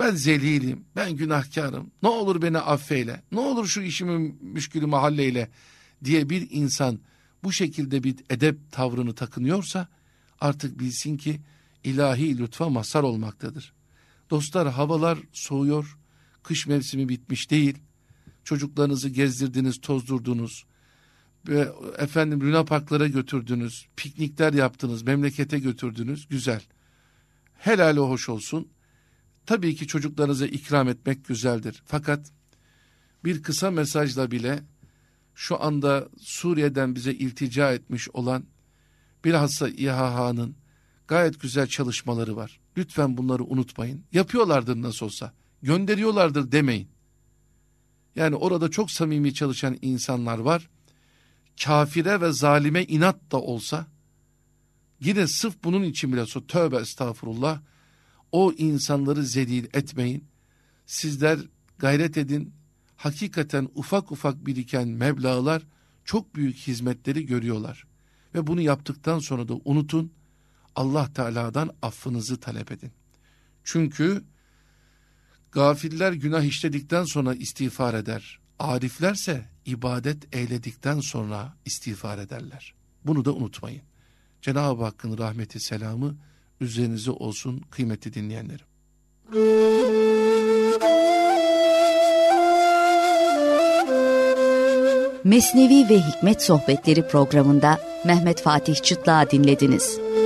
ben zelilim, ben günahkarım, ne olur beni affeyle, ne olur şu işimi müşkülümü halleyle diye bir insan bu şekilde bir edep tavrını takınıyorsa artık bilsin ki ilahi lütfa mazhar olmaktadır. Dostlar, havalar soğuyor, kış mevsimi bitmiş değil, çocuklarınızı gezdirdiniz, tozdurdunuz, ve efendim Luna Parklara götürdünüz, piknikler yaptınız, memlekete götürdünüz, güzel. Helali hoş olsun. Tabii ki çocuklarınıza ikram etmek güzeldir. Fakat bir kısa mesajla bile şu anda Suriye'den bize iltica etmiş olan bilhassa İ H H'nın gayet güzel çalışmaları var. Lütfen bunları unutmayın. Yapıyorlardır nasıl olsa, gönderiyorlardır demeyin. Yani orada çok samimi çalışan insanlar var. Kafire ve zalime inat da olsa, yine sırf bunun için bile olsa, tövbe estağfurullah, o insanları zelil etmeyin. Sizler gayret edin. Hakikaten ufak ufak biriken meblağlar çok büyük hizmetleri görüyorlar. Ve bunu yaptıktan sonra da unutun, Allah Teala'dan affınızı talep edin. Çünkü gafiller günah işledikten sonra istiğfar eder. Ariflerse ibadet eyledikten sonra istiğfar ederler. Bunu da unutmayın. Cenab-ı Hakk'ın rahmeti, selamı üzerinize olsun kıymetli dinleyenlerim. Mesnevi ve Hikmet Sohbetleri programında Mehmet Fatih Çıtlak'ı dinlediniz.